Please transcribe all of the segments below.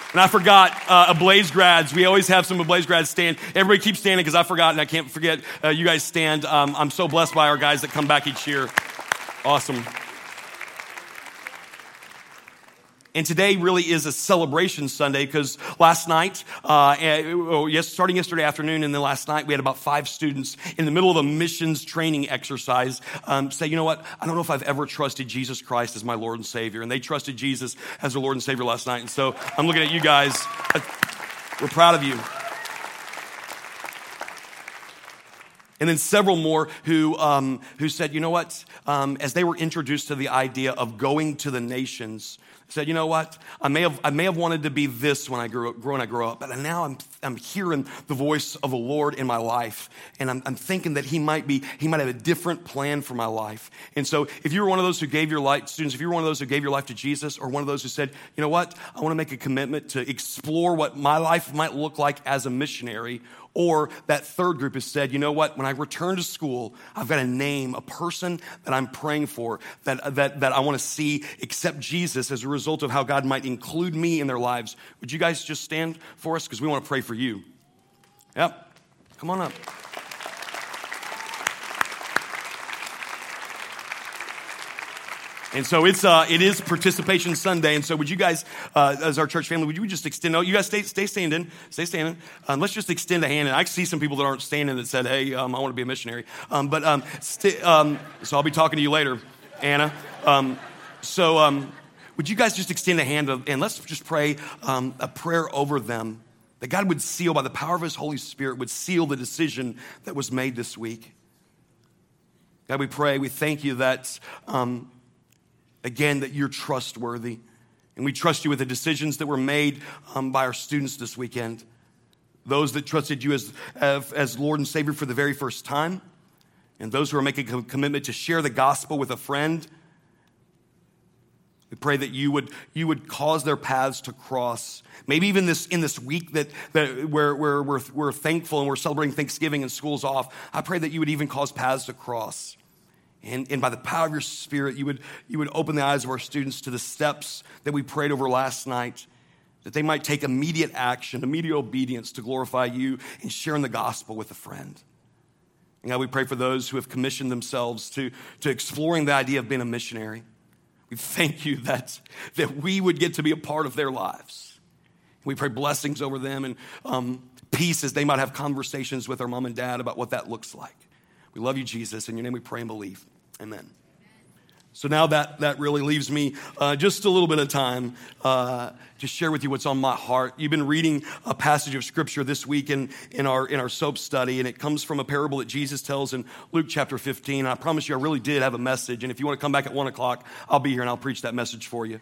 And I forgot Ablaze grads. We always have some Ablaze grads stand. Everybody keep standing because I forgot and I can't forget you guys stand. I'm so blessed by our guys that come back each year. Awesome. And today really is a celebration Sunday because last night, starting yesterday afternoon and then last night, we had about 5 students in the middle of a missions training exercise say, you know what, I don't know if I've ever trusted Jesus Christ as my Lord and Savior. And they trusted Jesus as their Lord and Savior last night. And so I'm looking at you guys. We're proud of you. And then several more who said, you know what, as they were introduced to the idea of going to the nations, said, you know what, I may have wanted to be this when I grew up, but now I'm hearing the voice of the Lord in my life, and I'm thinking that He might have a different plan for my life. And so, if you were one of those who gave your life, students, if you were one of those who gave your life to Jesus, or one of those who said, you know what, I want to make a commitment to explore what my life might look like as a missionary. Or that third group has said, you know what, when I return to school, I've got a name, a person that I'm praying for, that I want to see accept Jesus as a result of how God might include me in their lives. Would you guys just stand for us? Because we want to pray for you. Yep, come on up. And so it is Participation Sunday. And so would you guys, as our church family, would you just extend, you guys stay standing. Let's just extend a hand. And I see some people that aren't standing that said, hey, I want to be a missionary. So I'll be talking to you later, Anna. Would you guys just extend a hand and let's just pray a prayer over them, that God would seal, by the power of His Holy Spirit, would seal the decision that was made this week. God, we pray, we thank you that, again, that you're trustworthy. And we trust you with the decisions that were made by our students this weekend. Those that trusted you as Lord and Savior for the very first time. And those who are making a commitment to share the gospel with a friend. We pray that you would cause their paths to cross. Maybe even in this week that where we're thankful and we're celebrating Thanksgiving and school's off. I pray that you would even cause paths to cross. And by the power of your Spirit, you would open the eyes of our students to the steps that we prayed over last night, that they might take immediate action, immediate obedience to glorify you and sharing the gospel with a friend. And God, we pray for those who have commissioned themselves to exploring the idea of being a missionary. We thank you that we would get to be a part of their lives. We pray blessings over them and peace as they might have conversations with their mom and dad about what that looks like. We love you, Jesus. In your name we pray and believe. Amen. So now that really leaves me just a little bit of time to share with you what's on my heart. You've been reading a passage of Scripture this week in our SOAP study, and it comes from a parable that Jesus tells in Luke chapter 15. And I promise you, I really did have a message. And if you want to come back at 1 o'clock, I'll be here and I'll preach that message for you.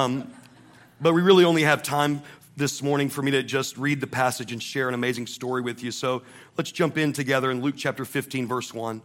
But we really only have time this morning for me to just read the passage and share an amazing story with you. So let's jump in together in Luke chapter 15, verse 1.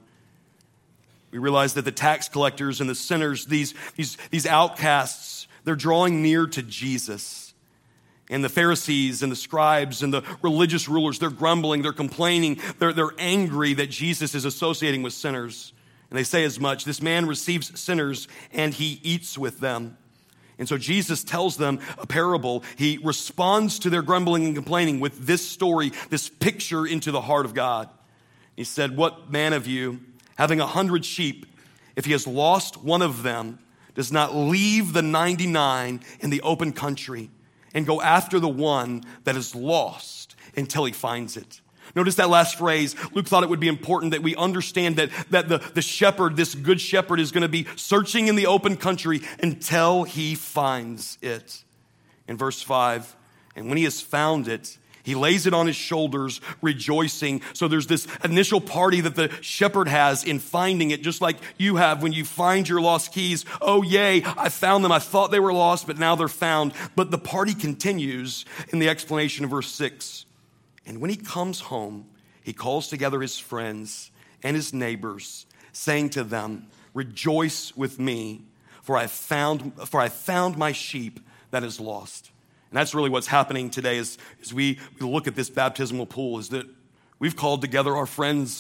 We realize that the tax collectors and the sinners, these outcasts, they're drawing near to Jesus. And the Pharisees and the scribes and the religious rulers, they're grumbling, they're complaining, they're angry that Jesus is associating with sinners. And they say as much, this man receives sinners and he eats with them. And so Jesus tells them a parable. He responds to their grumbling and complaining with this story, this picture into the heart of God. He said, what man of you, having 100 sheep, if he has lost one of them, does not leave the 99 in the open country and go after the one that is lost until he finds it? Notice that last phrase. Luke thought it would be important that we understand that the shepherd, this good shepherd, is going to be searching in the open country until he finds it. In verse 5, and when he has found it, he lays it on his shoulders, rejoicing. So there's this initial party that the shepherd has in finding it, just like you have when you find your lost keys. Oh, yay, I found them. I thought they were lost, but now they're found. But the party continues in the explanation of verse 6. And when he comes home, he calls together his friends and his neighbors, saying to them, rejoice with me, for I found my sheep that is lost. And that's really what's happening today as we look at this baptismal pool, is that we've called together our friends,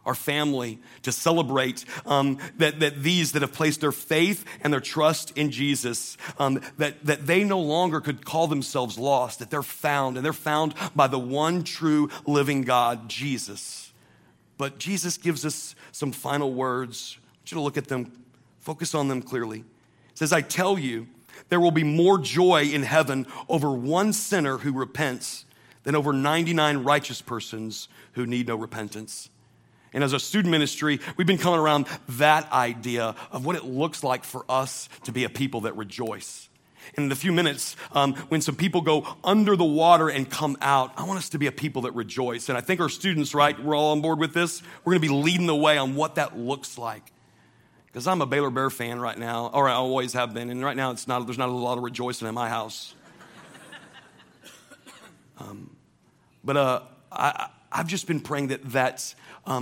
our family, to celebrate that these that have placed their faith and their trust in Jesus, that they no longer could call themselves lost, that they're found, and they're found by the one true living God, Jesus. But Jesus gives us some final words. I want you to look at them, focus on them clearly. It says, I tell you, there will be more joy in heaven over one sinner who repents than over 99 righteous persons who need no repentance. And as a student ministry, we've been coming around that idea of what it looks like for us to be a people that rejoice. And in a few minutes, when some people go under the water and come out, I want us to be a people that rejoice. And I think our students, right, we're all on board with this. We're going to be leading the way on what that looks like. Because I'm a Baylor Bear fan right now, or I always have been, and right now there's not a lot of rejoicing in my house. I've just been praying that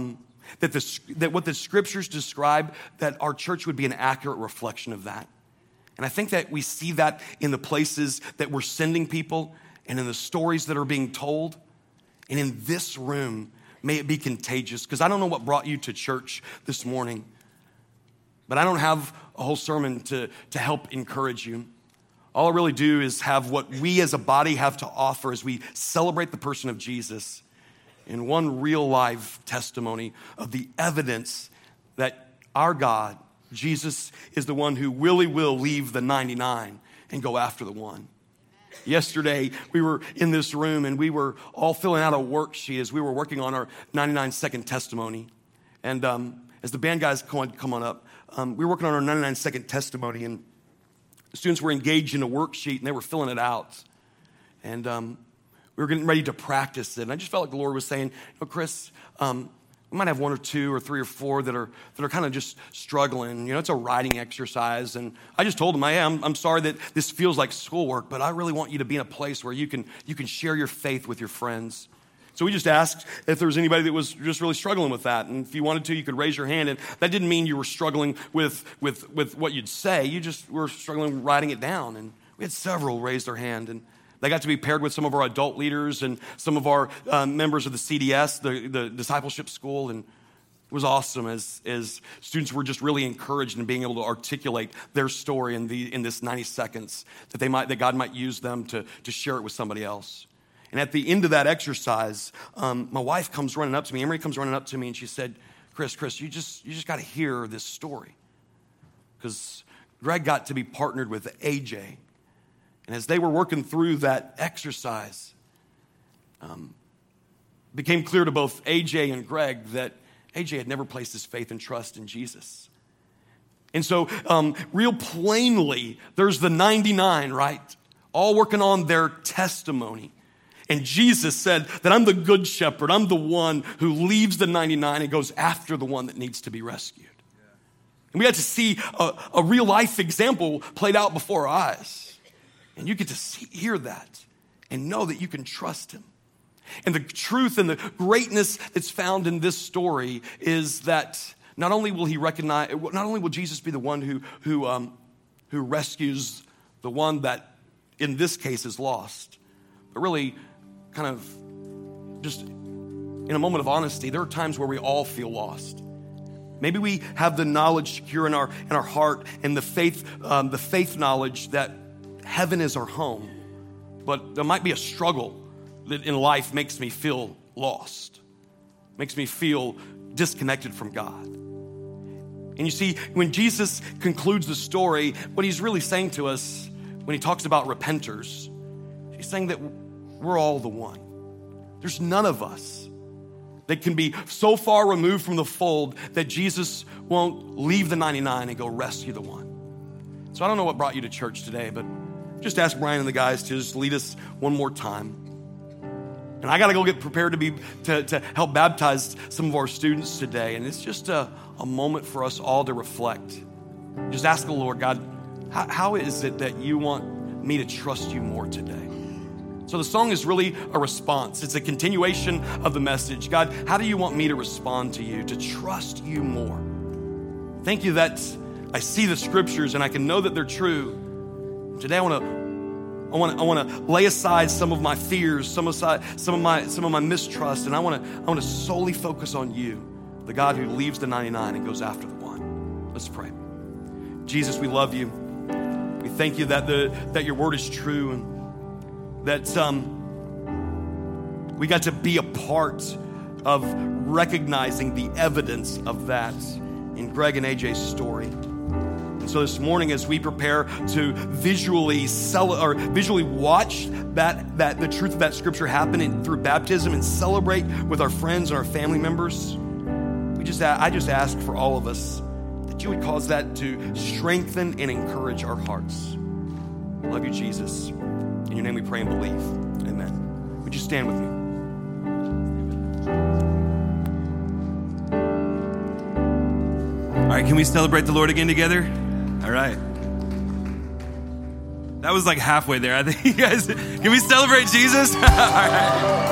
what the scriptures describe, that our church would be an accurate reflection of that. And I think that we see that in the places that we're sending people and in the stories that are being told. And in this room, may it be contagious. Because I don't know what brought you to church this morning, but I don't have a whole sermon to help encourage you. All I really do is have what we as a body have to offer as we celebrate the person of Jesus in one real life testimony of the evidence that our God, Jesus, is the one who will leave the 99 and go after the one. Yesterday, we were in this room and we were all filling out a worksheet as we were working on our 99-second testimony. And as the band guys come on up, we were working on our 99-second testimony, and the students were engaged in a worksheet and they were filling it out. And we were getting ready to practice it. And I just felt like the Lord was saying, Chris, we might have one or two or three or four that are kind of just struggling. It's a writing exercise. And I just told them, I'm sorry that this feels like schoolwork, but I really want you to be in a place where you can share your faith with your friends. So we just asked if there was anybody that was just really struggling with that. And if you wanted to, you could raise your hand. And that didn't mean you were struggling with what you'd say. You just were struggling writing it down. And we had several raise their hand. And they got to be paired with some of our adult leaders and some of our members of the CDS, the discipleship school. And it was awesome as students were just really encouraged in being able to articulate their story in this 90 seconds that God might use them to share it with somebody else. And at the end of that exercise, my wife comes running up to me. Emery comes running up to me and she said, Chris, you just got to hear this story. Because Greg got to be partnered with AJ. And as they were working through that exercise, became clear to both AJ and Greg that AJ had never placed his faith and trust in Jesus. And so real plainly, there's the 99, right? All working on their testimony. And Jesus said that I'm the good shepherd. I'm the one who leaves the 99 and goes after the one that needs to be rescued. And we got to see a real life example played out before our eyes. And you get to hear that and know that you can trust him. And the truth and the greatness that's found in this story is that not only will Jesus be the one who rescues the one that in this case is lost, but really kind of just in a moment of honesty, there are times where we all feel lost. Maybe we have the knowledge secure in our heart and the faith knowledge that heaven is our home, but there might be a struggle that in life makes me feel lost, makes me feel disconnected from God. And you see, when Jesus concludes the story, what he's really saying to us when he talks about repenters, he's saying that we're all the one. There's none of us that can be so far removed from the fold that Jesus won't leave the 99 and go rescue the one. So I don't know what brought you to church today, but just ask Brian and the guys to just lead us one more time. And I got to go get prepared to help baptize some of our students today. And it's just a moment for us all to reflect. Just ask the Lord, God, how is it that you want me to trust you more today? So the song is really a response. It's a continuation of the message. God, how do you want me to respond to you, to trust you more? Thank you that I see the scriptures and I can know that they're true. Today I want to lay aside some of my fears, some of my mistrust, and I want to solely focus on you, the God who leaves the 99 and goes after the one. Let's pray. Jesus, we love you. We thank you that your word is true, and that we got to be a part of recognizing the evidence of that in Greg and AJ's story. And so this morning, as we prepare to visually watch the truth of that scripture happen through baptism and celebrate with our friends and our family members, I just ask for all of us that you would cause that to strengthen and encourage our hearts. Love you, Jesus. In your name we pray and believe. Amen. Would you stand with me? All right, can we celebrate the Lord again together? All right. That was like halfway there. I think you guys, can we celebrate Jesus? All right.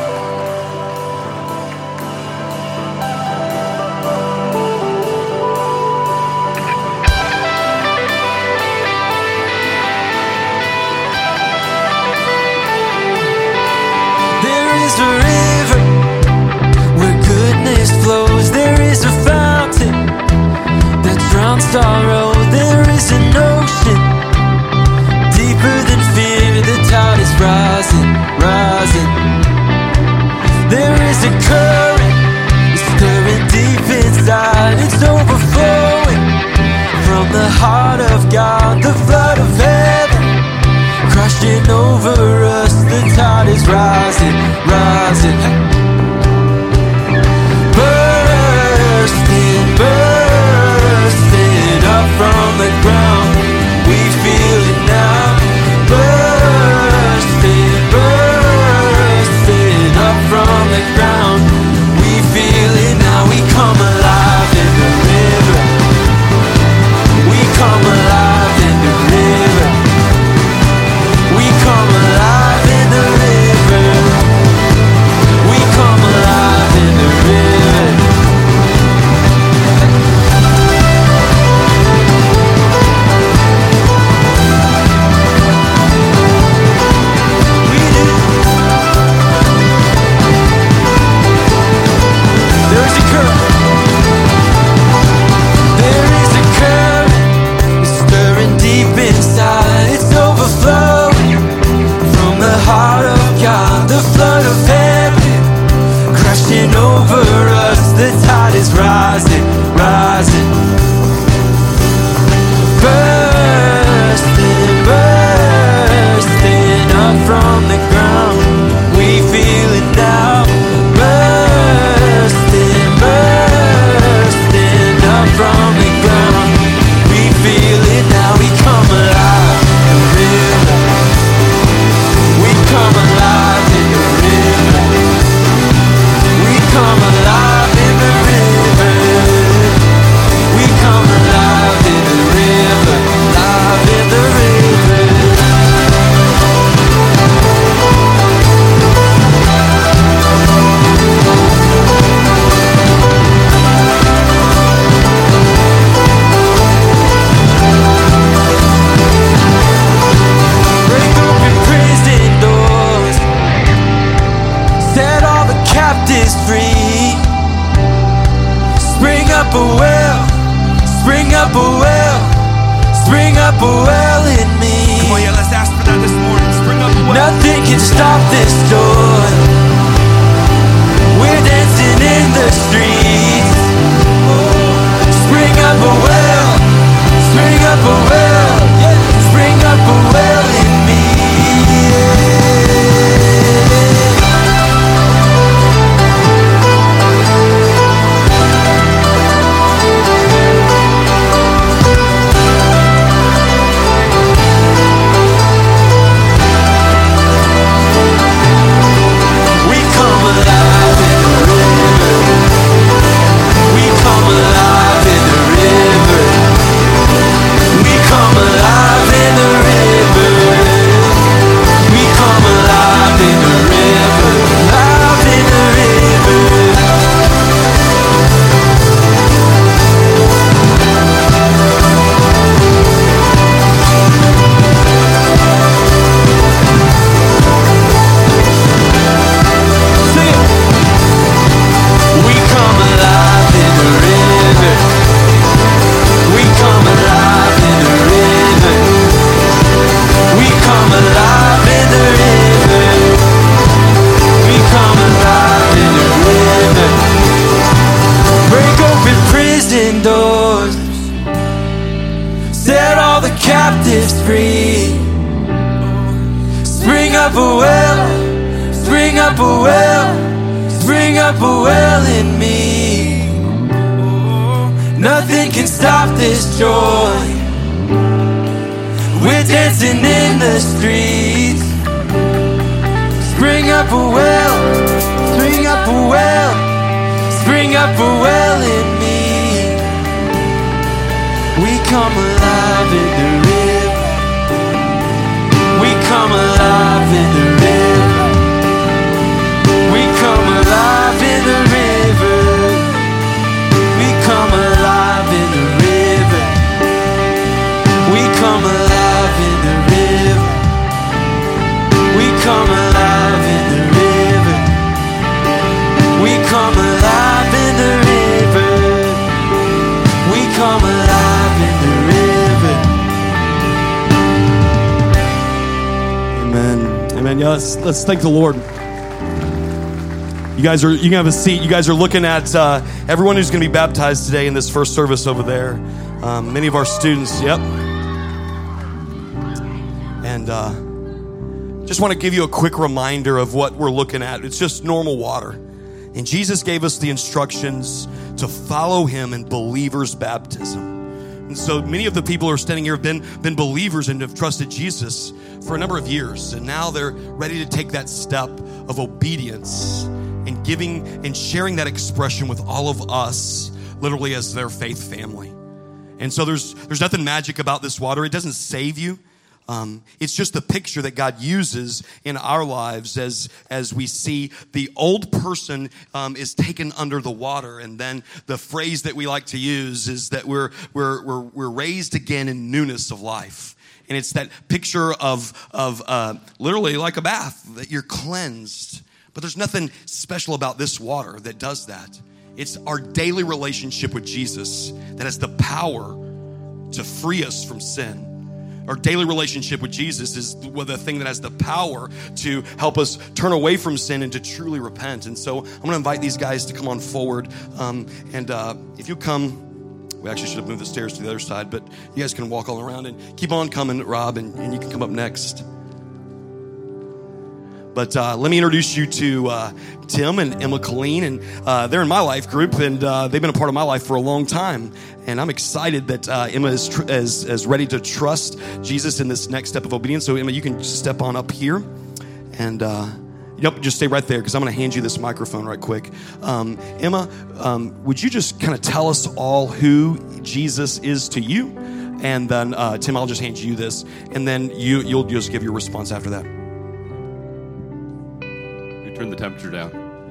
Sorrow, there is an ocean deeper than fear. The tide is rising, rising. There is a current, it's stirring deep inside. It's overflowing from the heart of God. The flood of heaven crashing over us. The tide is rising, rising. Bursting, bursting up from the ground, we feel it now. Bursting, bursting up from the ground, we feel it now. We come alive in the river, we come alive in the river, we come alive in the river, we come alive in the river. Come alive in the river. up a well, spring up a well, spring up a well in me. Nothing can stop this joy. We're dancing in the streets. Spring up a well, spring up a well, spring up a well in me. We come alive in the river. We come alive in the river. We come alive in the river. We come alive in the river. We come alive in the river. We come alive in the river. We come alive in the river. We come alive in the river. Amen. Amen. Yeah, let's thank the Lord. You can have a seat. You guys are looking at everyone who's going to be baptized today in this first service over there. Many of our students, yep. And just want to give you a quick reminder of what we're looking at. It's just normal water. And Jesus gave us the instructions to follow him in believers' baptism. And so many of the people who are standing here have been believers and have trusted Jesus for a number of years. And now they're ready to take that step of obedience and giving and sharing that expression with all of us, literally as their faith family. And so there's nothing magic about this water. It doesn't save you. It's just the picture that God uses in our lives as we see the old person is taken under the water, and then the phrase that we like to use is that we're raised again in newness of life. And it's that picture of literally like a bath, that you're cleansed. But there's nothing special about this water that does that. It's our daily relationship with Jesus that has the power to free us from sin. Our daily relationship with Jesus is the thing that has the power to help us turn away from sin and to truly repent. And so I'm going to invite these guys to come on forward. If you come, we actually should have moved the stairs to the other side, but you guys can walk all around and keep on coming, Rob, and you can come up next. But let me introduce you to Tim and Emma Colleen, and they're in my life group, and they've been a part of my life for a long time. And I'm excited that Emma is ready to trust Jesus in this next step of obedience. So Emma, you can step on up here, and just stay right there because I'm going to hand you this microphone right quick. Emma, would you just kind of tell us all who Jesus is to you? And then Tim, I'll just hand you this, and then you'll just give your response after that. Turn the temperature down.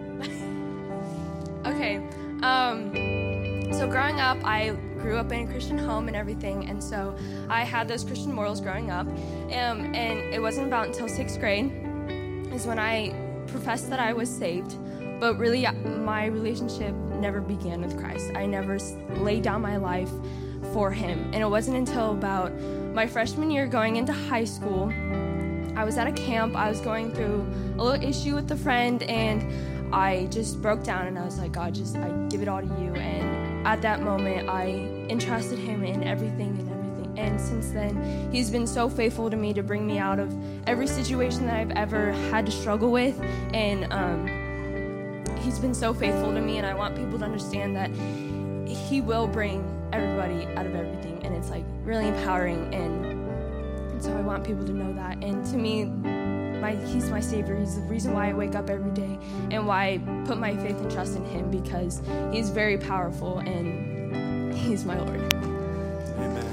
Okay. So growing up, I grew up in a Christian home and everything, and so I had those Christian morals growing up. And it wasn't about until 6th grade is when I professed that I was saved. But really, my relationship never began with Christ. I never laid down my life for him. And it wasn't until about my freshman year going into high school, I was at a camp. I was going through a little issue with a friend, and I just broke down, and I was like, God, I give it all to you. And at that moment, I entrusted him in everything. And since then, he's been so faithful to me to bring me out of every situation that I've ever had to struggle with. And he's been so faithful to me, and I want people to understand that he will bring everybody out of everything. And it's like really empowering. And so I want people to know that. And to me, he's my Savior. He's the reason why I wake up every day and why I put my faith and trust in him, because he's very powerful and he's my Lord. Amen.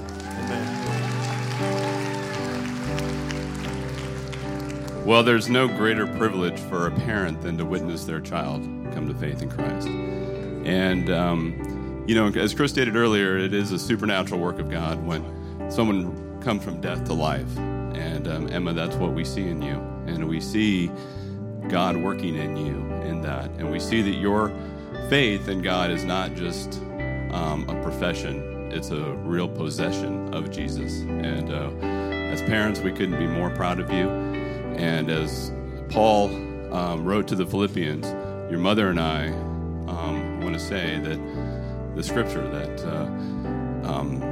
Well, there's no greater privilege for a parent than to witness their child come to faith in Christ. And, as Chris stated earlier, it is a supernatural work of God when someone come from death to life. And Emma, that's what we see in you. And we see God working in you in that. And we see that your faith in God is not just a profession. It's a real possession of Jesus. And as parents, we couldn't be more proud of you. And as Paul wrote to the Philippians, your mother and I want to say that the scripture that,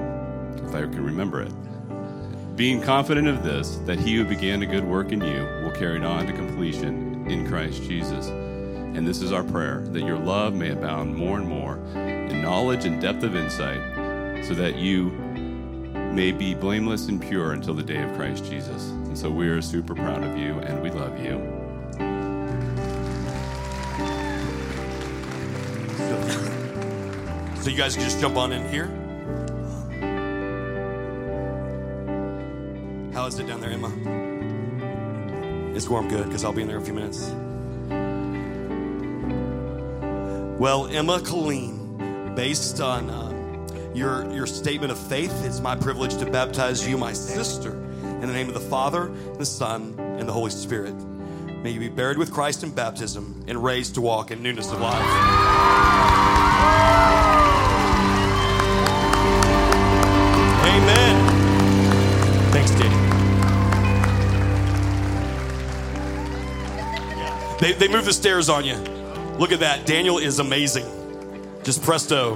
if I can remember it, being confident of this, that he who began a good work in you will gospel carried on to completion in Christ Jesus. And this is our prayer, that your love may abound more and more in knowledge and depth of insight, so that you may be blameless and pure until the day of Christ Jesus. And so we are super proud of you, and we love you. So you guys can just jump on in here. How is it down there, Emma? It's warm, good, because I'll be in there in a few minutes. Well, Emma Colleen, based on your statement of faith, it's my privilege to baptize you, my sister, in the name of the Father, and the Son, and the Holy Spirit. May you be buried with Christ in baptism and raised to walk in newness of life. Amen. Thanks, Daddy. They moved the stairs on you. Look at that. Daniel is amazing. Just presto.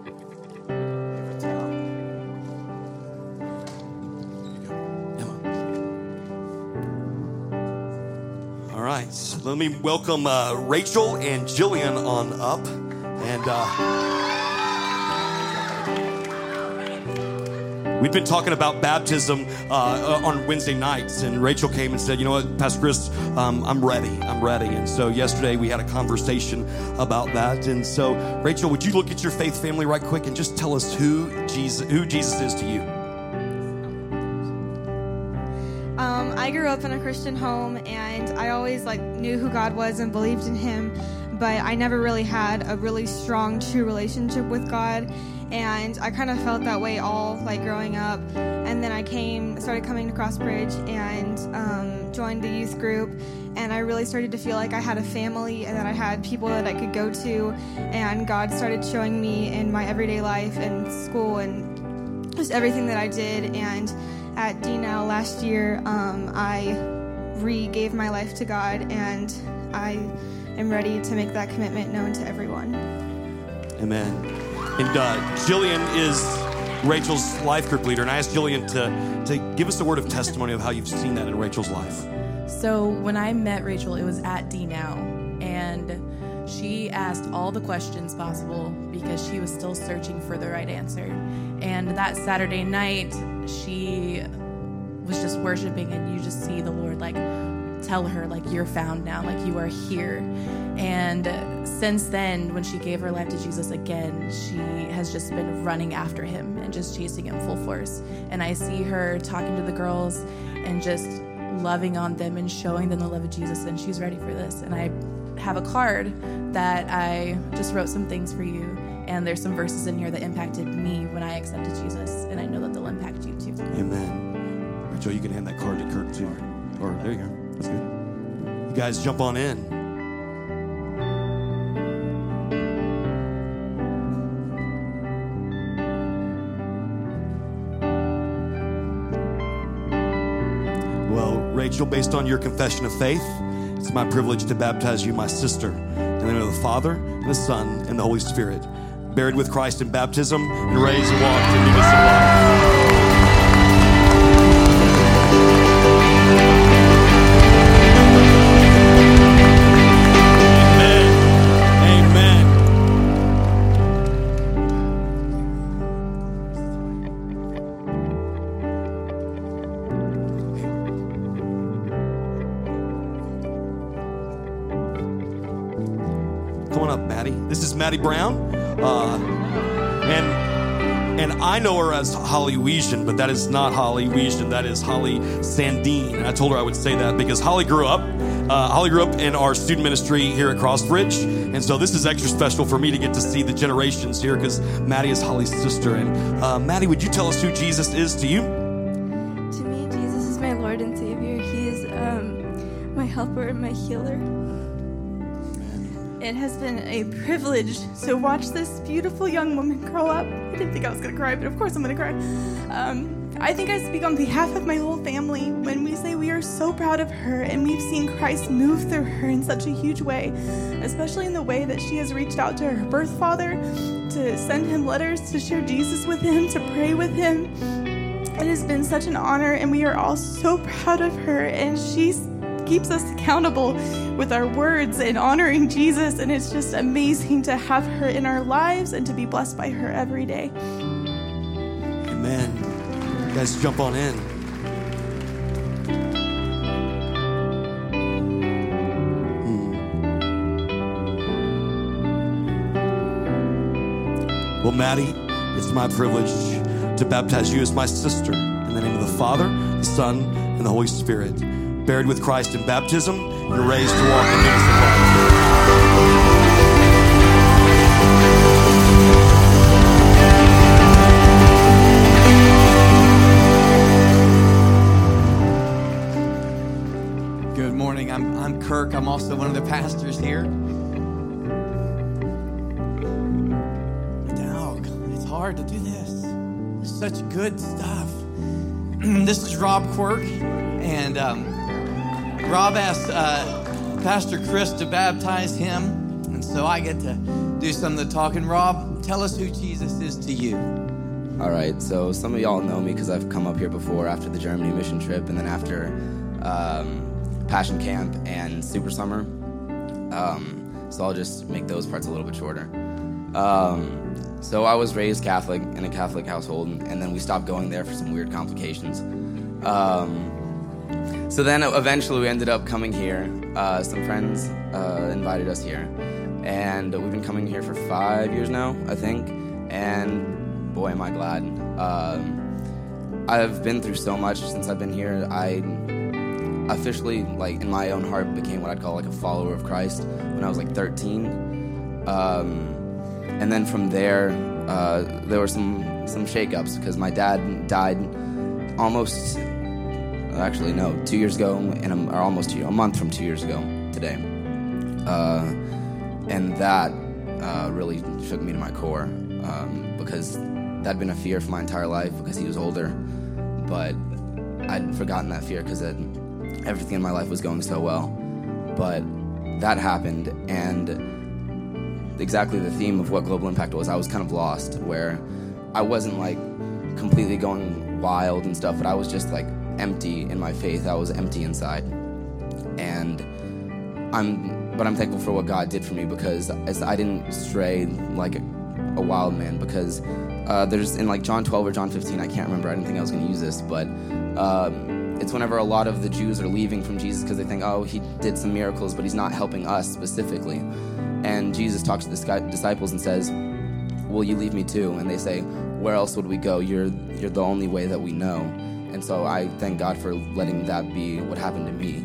All right. So let me welcome Rachel and Jillian on up. And we've been talking about baptism on Wednesday nights, and Rachel came and said, you know what, Pastor Chris, I'm ready. And so yesterday we had a conversation about that. And so, Rachel, would you look at your faith family right quick and just tell us who Jesus is to you? I grew up in a Christian home, and I always knew who God was and believed in Him, but I never really had a really strong, true relationship with God. And I kind of felt that way all growing up. And then I started coming to Crossbridge and joined the youth group. And I really started to feel like I had a family and that I had people that I could go to. And God started showing me in my everyday life and school and just everything that I did. And at DNOW last year, I re-gave my life to God, and I am ready to make that commitment known to everyone. Amen. And Jillian is Rachel's life group leader, and I asked Jillian to give us a word of testimony of how you've seen that in Rachel's life. So when I met Rachel, it was at DNOW, and she asked all the questions possible because she was still searching for the right answer. And that Saturday night, she was just worshiping, and you just see the Lord tell her you're found now, you are here. And since then, when she gave her life to Jesus again, she has just been running after him and just chasing him full force. And I see her talking to the girls and just loving on them and showing them the love of Jesus, and she's ready for this. And I have a card that I just wrote some things for you, and there's some verses in here that impacted me when I accepted Jesus, and I know that they'll impact you too. Amen. Rachel, you can hand that card to Kurt too. Or there you go. That's good. You guys jump on in. Well, Rachel, based on your confession of faith, it's my privilege to baptize you, my sister, in the name of the Father, and the Son, and the Holy Spirit, buried with Christ in baptism, and raised and walked in newness of life. This is Maddie Brown, and I know her as Holly Weesian, but that is not Holly Weesian. That is Holly Sandine. And I told her I would say that because Holly grew up in our student ministry here at Crossbridge, and so this is extra special for me to get to see the generations here because Maddie is Holly's sister. And Maddie, would you tell us who Jesus is to you? To me, Jesus is my Lord and Savior. He is my helper and my healer. It has been a privilege to watch this beautiful young woman grow up. I didn't think I was going to cry, but of course I'm going to cry. I think I speak on behalf of my whole family when we say we are so proud of her, and we've seen Christ move through her in such a huge way, especially in the way that she has reached out to her birth father, to send him letters, to share Jesus with him, to pray with him. It has been such an honor, and we are all so proud of her, and she's keeps us accountable with our words and honoring Jesus. And it's just amazing to have her in our lives and to be blessed by her every day. Amen. You guys jump on in. Well, Maddie, it's my privilege to baptize you as my sister in the name of the Father, the Son, and the Holy Spirit. Buried with Christ in baptism and raised to walk in newness of life. Good morning. I'm Kirk. I'm also one of the pastors here. It's hard to do this. It's such good stuff. This is Rob Quirk, and Rob asked Pastor Chris to baptize him, and so I get to do some of the talking. Rob, tell us who Jesus is to you. All right, so some of y'all know me because I've come up here before after the Germany mission trip and then after Passion Camp and Super Summer. So I'll just make those parts a little bit shorter. So I was raised Catholic in a Catholic household, and then we stopped going there for some weird complications. So then eventually we ended up coming here. Some friends invited us here, and we've been coming here for 5 years now, I think, and boy, am I glad. I've been through so much since I've been here. I officially, like, in my own heart, became what I'd call like a follower of Christ when I was like 13. And then from there were some shakeups because my dad died almost, actually no, 2 years ago, or almost a month from 2 years ago today. And that really shook me to my core because that'd been a fear for my entire life because he was older, but I'd forgotten that fear because everything in my life was going so well. But that happened, and exactly the theme of what Global Impact was, I was kind of lost, where I wasn't like completely going wild and stuff, but I was just like empty in my faith. I was empty inside. And I'm thankful for what God did for me because I didn't stray like a wild man, because there's in like John 12 or John 15, I can't remember, I didn't think I was going to use this, but it's whenever a lot of the Jews are leaving from Jesus because they think, oh, he did some miracles, but he's not helping us specifically. And Jesus talks to the disciples and says, will you leave me too? And they say, where else would we go? You're the only way that we know. And so I thank God for letting that be what happened to me.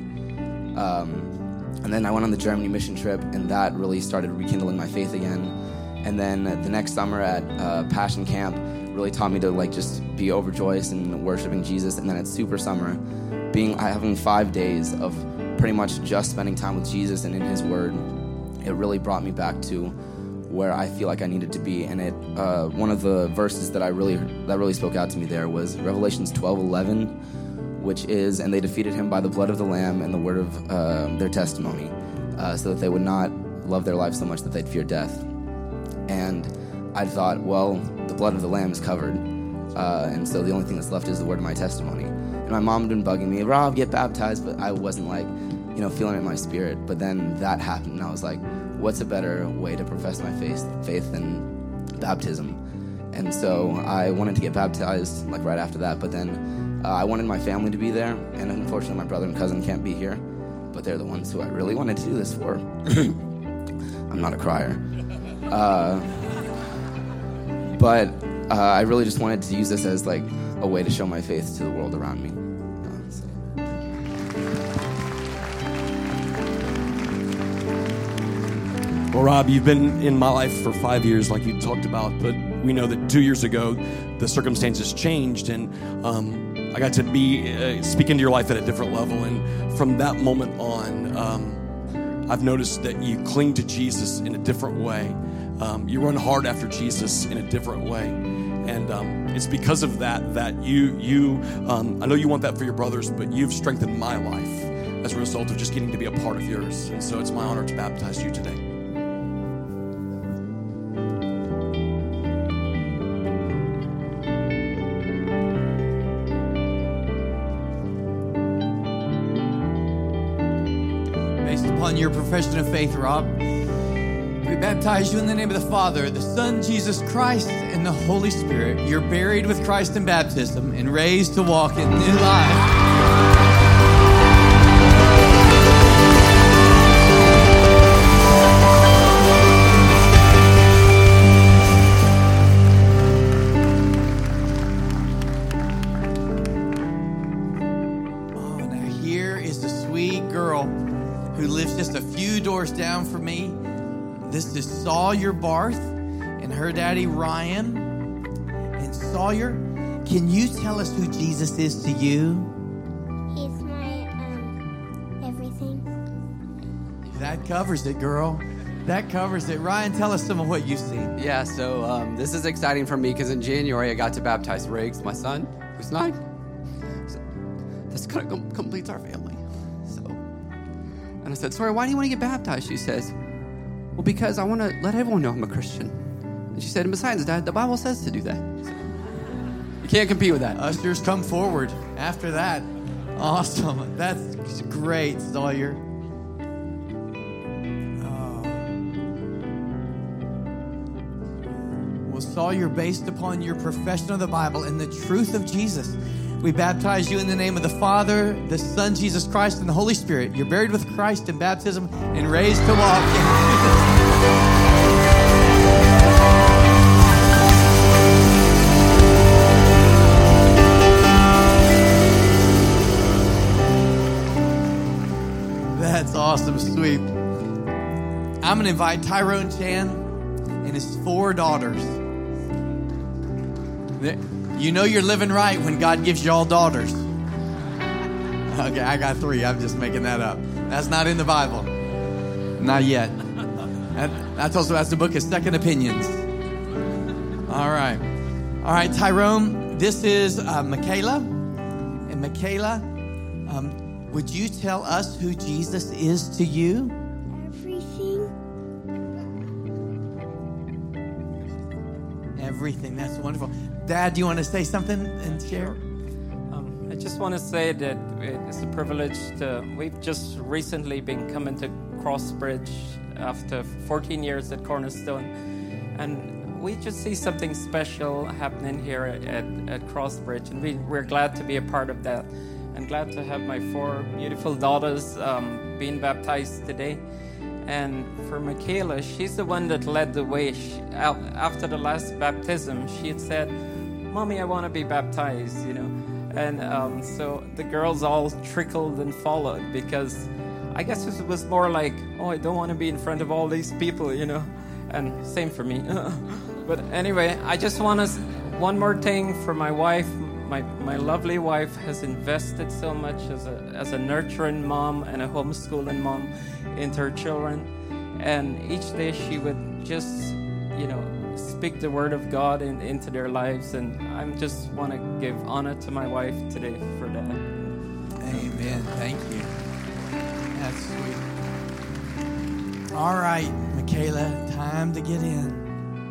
And then I went on the Germany mission trip, and that really started rekindling my faith again. And then the next summer at Passion Camp really taught me to like just be overjoyed and worshiping Jesus. And then at Super Summer, having 5 days of pretty much just spending time with Jesus and in His Word, it really brought me back to where I feel like I needed to be. And one of the verses that really spoke out to me there was Revelations 12:11, which is, and they defeated him by the blood of the Lamb and the word of their testimony, so that they would not love their life so much that they'd fear death. And I thought, well, the blood of the Lamb is covered, and so the only thing that's left is the word of my testimony. And my mom had been bugging me, Rob, get baptized, but I wasn't like, feeling it in my spirit. But then that happened, and I was like, what's a better way to profess my faith than baptism? And so I wanted to get baptized like right after that, but then I wanted my family to be there, and unfortunately my brother and cousin can't be here, but they're the ones who I really wanted to do this for. I'm not a crier. But I really just wanted to use this as like a way to show my faith to the world around me. Well, Rob, you've been in my life for 5 years, like you talked about, but we know that 2 years ago, the circumstances changed, and I got to be speak into your life at a different level. And from that moment on, I've noticed that you cling to Jesus in a different way. You run hard after Jesus in a different way. And it's because of that you I know you want that for your brothers, but you've strengthened my life as a result of just getting to be a part of yours. And so it's my honor to baptize you today. Based upon your profession of faith, Rob, we baptize you in the name of the Father, the Son, Jesus Christ, and the Holy Spirit. You're buried with Christ in baptism and raised to walk in new life. Who lives just a few doors down from me. This is Sawyer Barth and her daddy Ryan. And Sawyer, can you tell us who Jesus is to you? He's my everything. That covers it, girl. That covers it. Ryan, tell us some of what you've seen. Yeah, so this is exciting for me because in January I got to baptize Riggs, my son, who's 9. So this kind of completes our family. And I said, sorry, why do you want to get baptized? She says, well, because I want to let everyone know I'm a Christian. And she said, and besides, Dad, the Bible says to do that. So you can't compete with that. Ushers, come forward after that. Awesome. That's great, Sawyer. Oh. Well, Sawyer, based upon your profession of the Bible and the truth of Jesus, we baptize you in the name of the Father, the Son, Jesus Christ, and the Holy Spirit. You're buried with Christ in baptism and raised to walk in That's awesome, sweet. I'm going to invite Tyrone Chan and his 4 daughters. You know you're living right when God gives you all daughters. Okay, I got 3. I'm just making that up. That's not in the Bible. Not yet. That's the book of Second Opinions. All right. All right, Tyrone, this is Michaela. And Michaela, would you tell us who Jesus is to you? Everything. That's wonderful. Dad, do you want to say something and share? I just want to say that it's a privilege we've just recently been coming to Crossbridge after 14 years at Cornerstone. And we just see something special happening here at Crossbridge. And we're glad to be a part of that. And glad to have my 4 beautiful daughters being baptized today. And for Michaela, she's the one that led the way. After the last baptism, she had said, Mommy, I want to be baptized, And so the girls all trickled and followed because I guess it was more like, I don't want to be in front of all these people, And same for me. But anyway, I just want to, one more thing for my wife. My lovely wife has invested so much as a nurturing mom and a homeschooling mom into her children. And each day she would just, speak the word of God into their lives. And I just want to give honor to my wife today for that. Amen. Thank you. That's sweet. All right, Michaela, time to get in.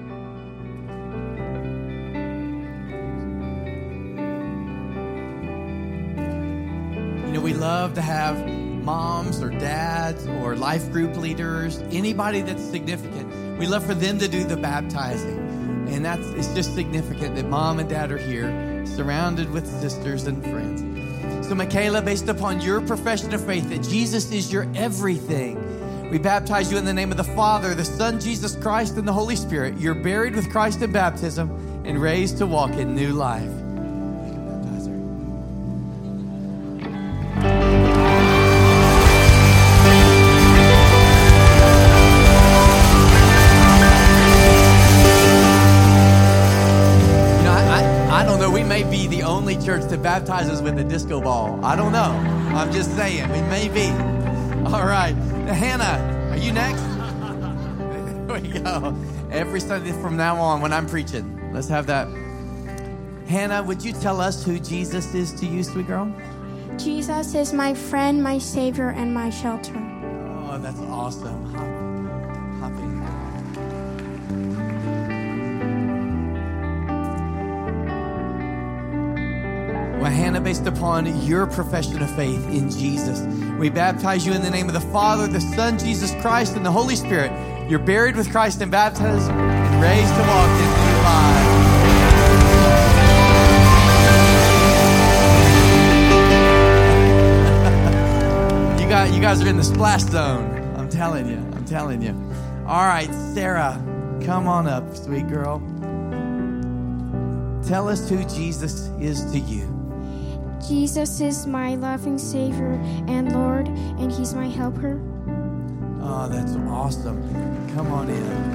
We love to have moms or dads or life group leaders, anybody that's significant. We love for them to do the baptizing. And it's just significant that mom and dad are here, surrounded with sisters and friends. So Michaela, based upon your profession of faith that Jesus is your everything, we baptize you in the name of the Father, the Son, Jesus Christ, and the Holy Spirit. You're buried with Christ in baptism and raised to walk in new life. Church that baptizes with a disco ball. I don't know. I'm just saying. We may be. All right. Hannah, are you next? There we go. Every Sunday from now on when I'm preaching. Let's have that. Hannah, would you tell us who Jesus is to you, sweet girl? Jesus is my friend, my Savior, and my shelter. Oh, that's awesome. Hop in. Well, Hannah, based upon your profession of faith in Jesus, we baptize you in the name of the Father, the Son, Jesus Christ, and the Holy Spirit. You're buried with Christ in baptism and raised to walk in new life. You guys are in the splash zone. I'm telling you. All right, Sarah, come on up, sweet girl. Tell us who Jesus is to you. Jesus is my loving Savior and Lord, and He's my helper. Oh, that's awesome. Come on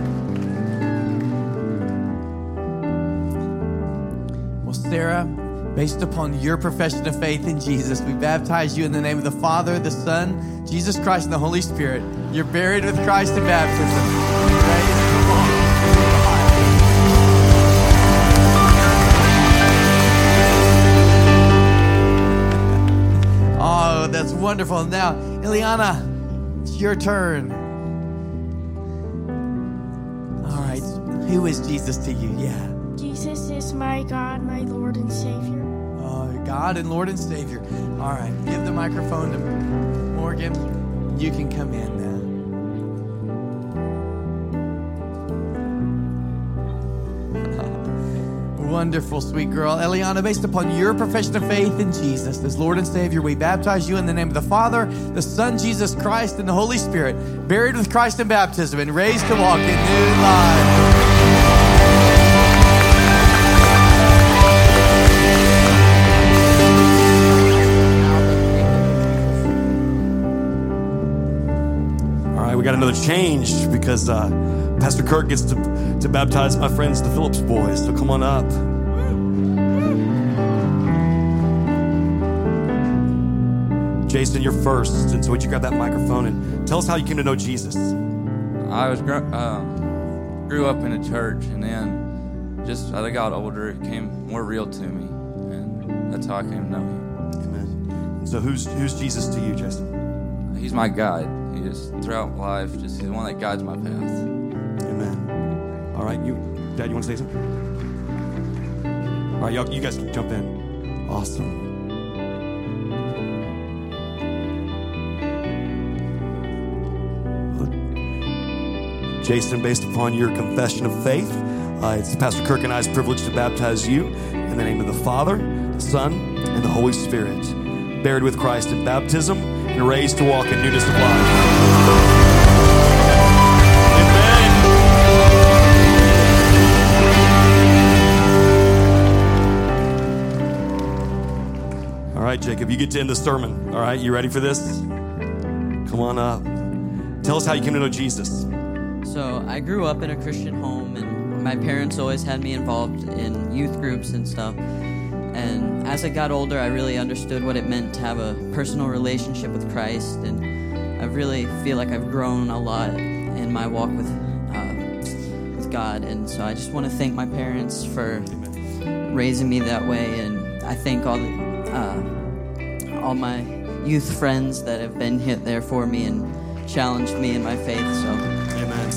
in. Well, Sarah, based upon your profession of faith in Jesus, we baptize you in the name of the Father, the Son, Jesus Christ, and the Holy Spirit. You're buried with Christ in baptism. Oh, that's wonderful. Now, Ileana, it's your turn. All right, who is Jesus to you? Yeah. Jesus is my God, my Lord and Savior. God and Lord and Savior. All right, give the microphone to Morgan. You can come in now. Wonderful, sweet girl. Eliana, based upon your profession of faith in Jesus as Lord and Savior, we baptize you in the name of the Father, the Son, Jesus Christ, and the Holy Spirit, buried with Christ in baptism and raised to walk in new life. We got another change because Pastor Kirk gets to baptize my friends, the Phillips boys. So come on up. Jason, you're first, and so would you grab that microphone and tell us how you came to know Jesus? I was grew up in a church, and then just as I got older, it became more real to me, and that's how I came to know Him. Amen. So who's Jesus to you, Jason? He's my guide. He just throughout life, just He's the one that guides my path. Amen. All right, Dad, you want to say something? All right, you guys can jump in. Awesome. Jason, based upon your confession of faith, it's Pastor Kirk and I's privilege to baptize you in the name of the Father, the Son, and the Holy Spirit, buried with Christ in baptism and raised to walk in newness of life. Amen. All right, Jacob, you get to end the sermon. All right, you ready for this? Come on up. Tell us how you came to know Jesus. So I grew up in a Christian home, and my parents always had me involved in youth groups and stuff. And as I got older, I really understood what it meant to have a personal relationship with Christ, and I really feel like I've grown a lot in my walk with God. And so I just want to thank my parents for raising me that way, and I thank all my youth friends that have been there for me and challenged me in my faith. So, amen.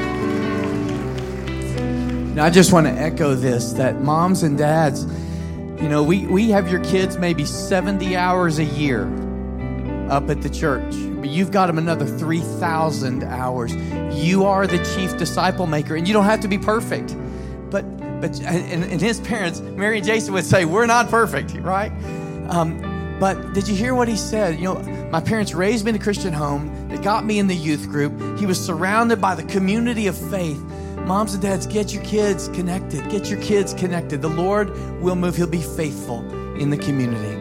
Now, I just want to echo this, that moms and dads, you know, we have your kids maybe 70 hours a year up at the church, but you've got them another 3,000 hours. You are the chief disciple maker, and you don't have to be perfect. But his parents, Mary and Jason, would say, we're not perfect, right? But did you hear what he said? You know, my parents raised me in a Christian home. They got me in the youth group. He was surrounded by the community of faith. Moms and dads, get your kids connected. Get your kids connected. The Lord will move. He'll be faithful in the community.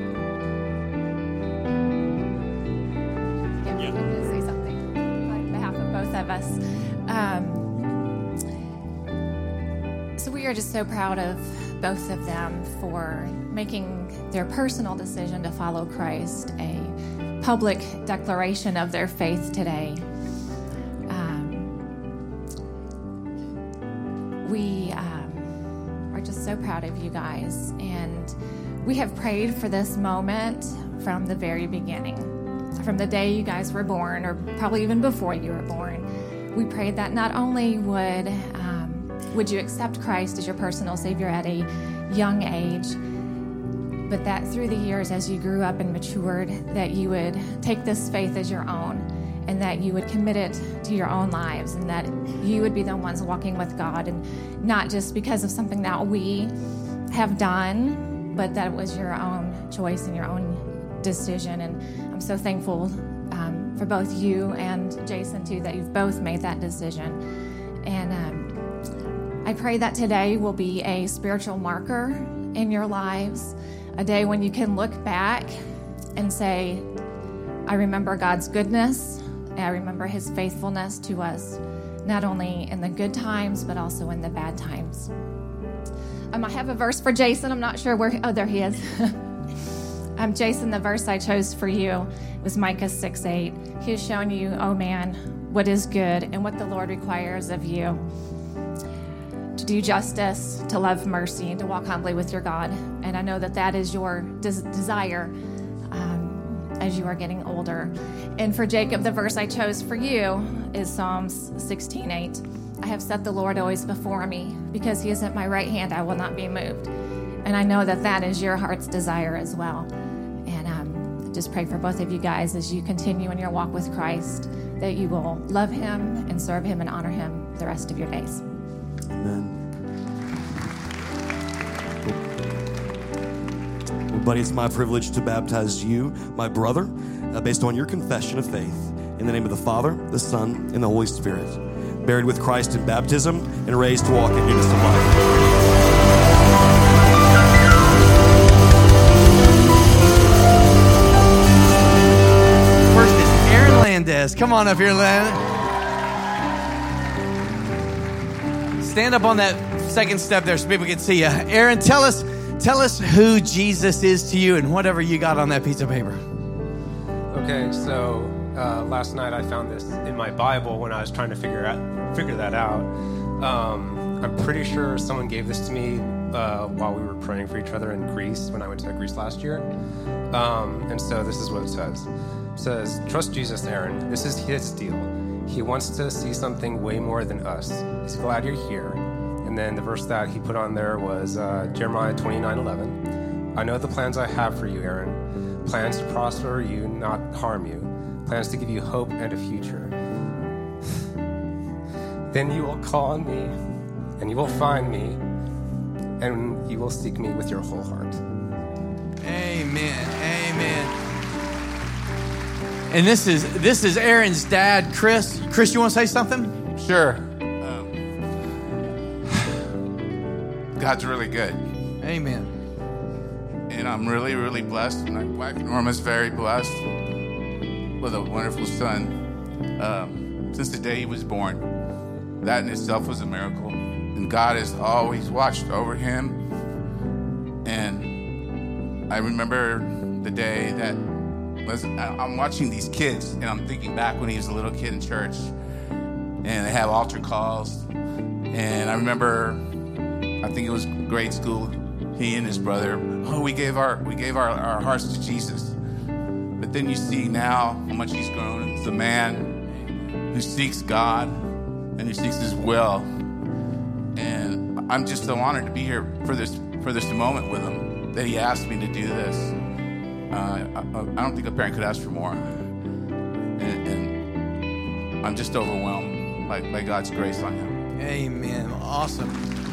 Yeah, I'm going to say something on behalf of both of us. So we are just so proud of both of them for making their personal decision to follow Christ a public declaration of their faith today. We are just so proud of you guys, and we have prayed for this moment from the very beginning, from the day you guys were born, or probably even before you were born. We prayed that not only would you accept Christ as your personal Savior at a young age, but that through the years, as you grew up and matured, that you would take this faith as your own, and that you would commit it to your own lives, and that you would be the ones walking with God, and not just because of something that we have done, but that it was your own choice and your own decision. And I'm so thankful for both you and Jason, too, that you've both made that decision. And I pray that today will be a spiritual marker in your lives, a day when you can look back and say, I remember God's goodness, and I remember his faithfulness to us, not only in the good times, but also in the bad times. I have a verse for Jason. I'm not sure where, oh, there he is. Jason, the verse I chose for you was Micah 6:8. He has shown you, oh man, what is good and what the Lord requires of you. To do justice, to love mercy, and to walk humbly with your God. And I know that that is your desire as you are getting older. And for Jacob, the verse I chose for you is Psalms 16:8. I have set the Lord always before me. Because he is at my right hand, I will not be moved. And I know that that is your heart's desire as well. And just pray for both of you guys as you continue in your walk with Christ, that you will love him and serve him and honor him the rest of your days. Amen. Well, buddy, it's my privilege to baptize you, my brother, based on your confession of faith. In the name of the Father, the Son, and the Holy Spirit. Buried with Christ in baptism and raised to walk in newness of life. First is Aaron Landez. Come on up here, Landez. Stand up on that second step there so people can see you. Aaron, tell us who Jesus is to you and whatever you got on that piece of paper. Okay, so last night I found this in my Bible when I was trying to figure that out. I'm pretty sure someone gave this to me while we were praying for each other in Greece when I went to Greece last year. And so this is what it says. It says, trust Jesus, Aaron. This is his deal. He wants to see something way more than us. He's glad you're here. And then the verse that he put on there was Jeremiah 29:11. I know the plans I have for you, Aaron. Plans to prosper you, not harm you. Plans to give you hope and a future. Then you will call on me, and you will find me, and you will seek me with your whole heart. Amen. Amen. And this is Aaron's dad, Chris. Chris, you want to say something? Sure. God's really good. Amen. And I'm really, really blessed. My wife Norma's very blessed with a wonderful son since the day he was born. That in itself was a miracle. And God has always watched over him. And I remember the day that I'm watching these kids, and I'm thinking back when he was a little kid in church, and they have altar calls. And I remember, I think it was grade school, he and his brother, we gave our hearts to Jesus. But then you see now how much he's grown as a man who seeks God and who seeks his will. And I'm just so honored to be here for this moment with him, that he asked me to do this. I don't think a parent could ask for more. And I'm just overwhelmed by God's grace on him. Amen. Awesome.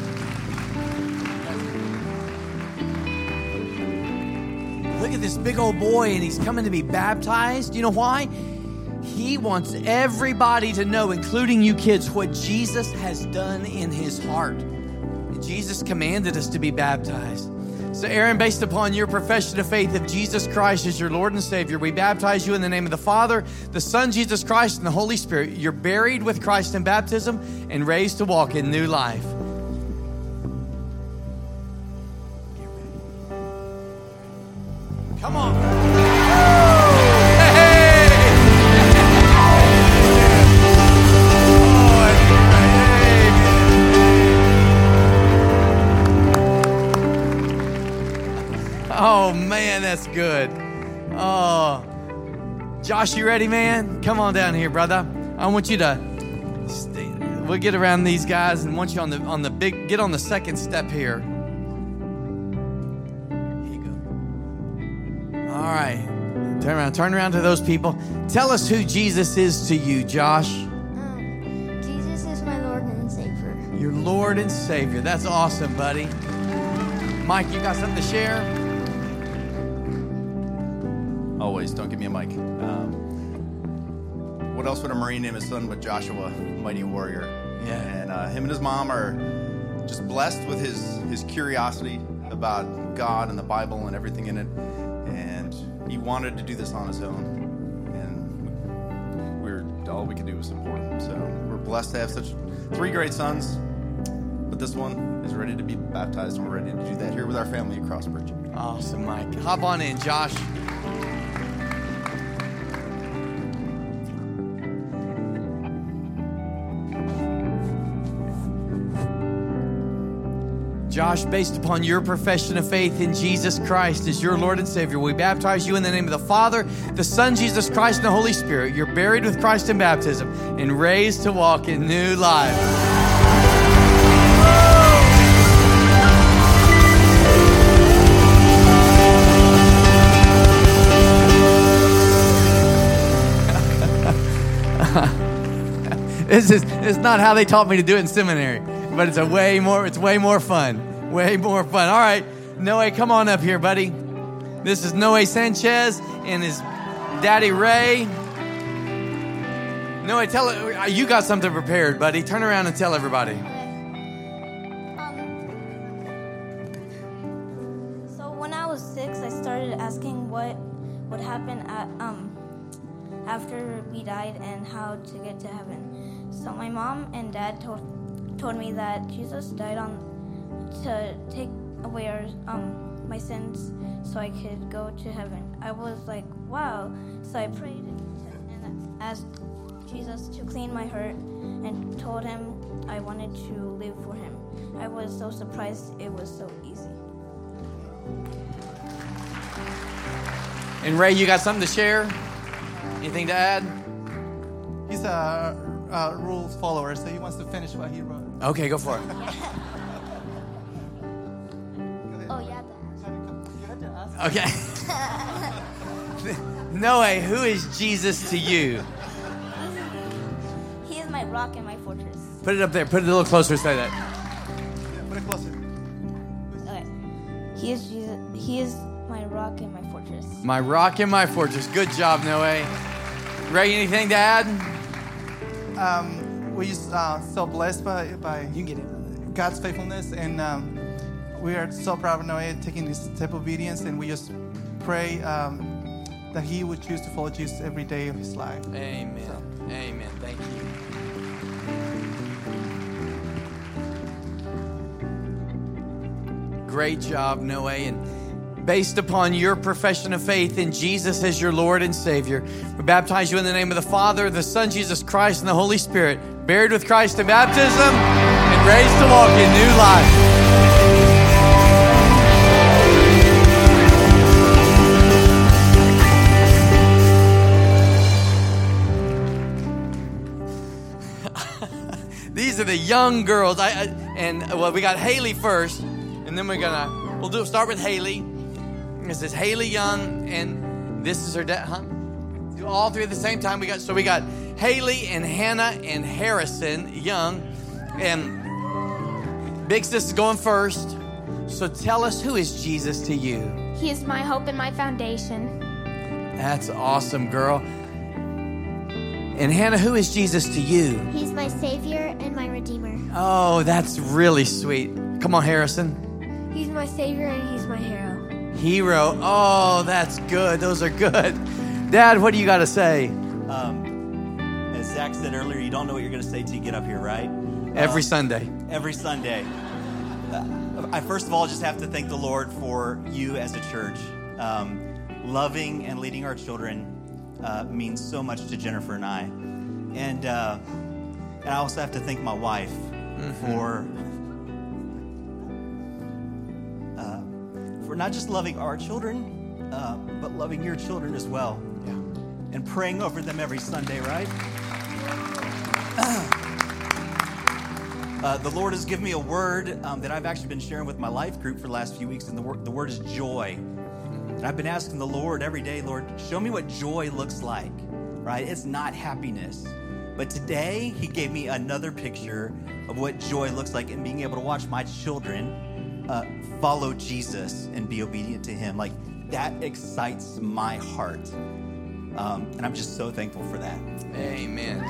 Look at this big old boy, and he's coming to be baptized. You know why? He wants everybody to know, including you kids, what Jesus has done in his heart. And Jesus commanded us to be baptized. So Aaron, based upon your profession of faith of Jesus Christ as your Lord and Savior, we baptize you in the name of the Father, the Son, Jesus Christ, and the Holy Spirit. You're buried with Christ in baptism and raised to walk in new life. Come on. Oh, man, that's good. Oh, Josh, you ready, man? Come on down here, brother. I want you to, we'll get around these guys and want you on the big, get on the second step here. Here you go. right. Turn around to those people. Tell us who Jesus is to you, Josh. Jesus is my Lord and Savior. Your Lord and Savior. That's awesome, buddy. Mike, you got something to share? Always. Don't give me a mic. What else would a Marine name his son but Joshua, mighty warrior? Yeah. And him and his mom are just blessed with his curiosity about God and the Bible and everything in it. And he wanted to do this on his own. And all we could do was support him. So we're blessed to have such 3 great sons. But this one is ready to be baptized, and we're ready to do that here with our family at Crossbridge. Awesome, Mike. Hop on in, Josh. Josh, based upon your profession of faith in Jesus Christ as your Lord and Savior, we baptize you in the name of the Father, the Son, Jesus Christ, and the Holy Spirit. You're buried with Christ in baptism and raised to walk in new life. It's not how they taught me to do it in seminary, but it's way more fun. Way more fun. All right, Noe, come on up here, buddy. This is Noe Sanchez and his daddy Ray. Noe, you got something prepared, buddy. Turn around and tell everybody. So when I was 6, I started asking what would happen after we died and how to get to heaven. So my mom and dad told me that Jesus died to take away my sins so I could go to heaven. I was like, wow. So I prayed and asked Jesus to clean my heart and told him I wanted to live for him. I was so surprised it was so easy. And Ray, you got something to share? Anything to add? He's a rules follower, so he wants to finish what he wrote. Okay, go for it. Okay. Noe, who is Jesus to you? He is my rock and my fortress. Put it up there. Put it a little closer. Say that. Put it closer. Okay. He is Jesus. He is my rock and my fortress. My rock and my fortress. Good job, Noe. Ray, anything to add? We're just so blessed by you get it. God's faithfulness, and we are so proud of Noe taking this step of obedience, and we just pray that he would choose to follow Jesus every day of his life. Amen. So. Amen. Thank you. Great job, Noe. And based upon your profession of faith in Jesus as your Lord and Savior, we baptize you in the name of the Father, the Son, Jesus Christ, and the Holy Spirit, buried with Christ in baptism and raised to walk in new life. These are the young girls. We got Haley first, and then we'll start with Haley. This is Haley Young, and this is her dad. Do all 3 at the same time. We got Haley and Hannah and Harrison Young, and Big Sis is going first. So tell us, who is Jesus to you? He is my hope and my foundation. That's awesome, girl. And Hannah, who is Jesus to you? He's my Savior and my Redeemer. Oh, that's really sweet. Come on, Harrison. He's my Savior and he's my hero. Hero. Oh, that's good. Those are good. Dad, what do you got to say? As Zach said earlier, you don't know what you're going to say till you get up here, right? Every Sunday. Every Sunday. I first of all just have to thank the Lord for you as a church. Loving and leading our children means so much to Jennifer and I. And I also have to thank my wife for not just loving our children, but loving your children as well. Yeah. And praying over them every Sunday, right? The Lord has given me a word that I've actually been sharing with my life group for the last few weeks, and the word is joy. And I've been asking the Lord every day, Lord, show me what joy looks like, right? It's not happiness. But today, he gave me another picture of what joy looks like and being able to watch my children follow Jesus and be obedient to him. Like, that excites my heart. And I'm just so thankful for that. Amen.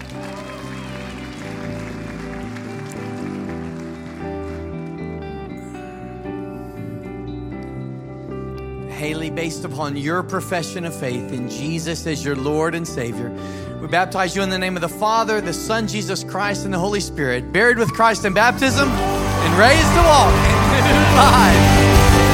Haley, based upon your profession of faith in Jesus as your Lord and Savior, we baptize you in the name of the Father, the Son, Jesus Christ, and the Holy Spirit, buried with Christ in baptism and raised to walk in new life.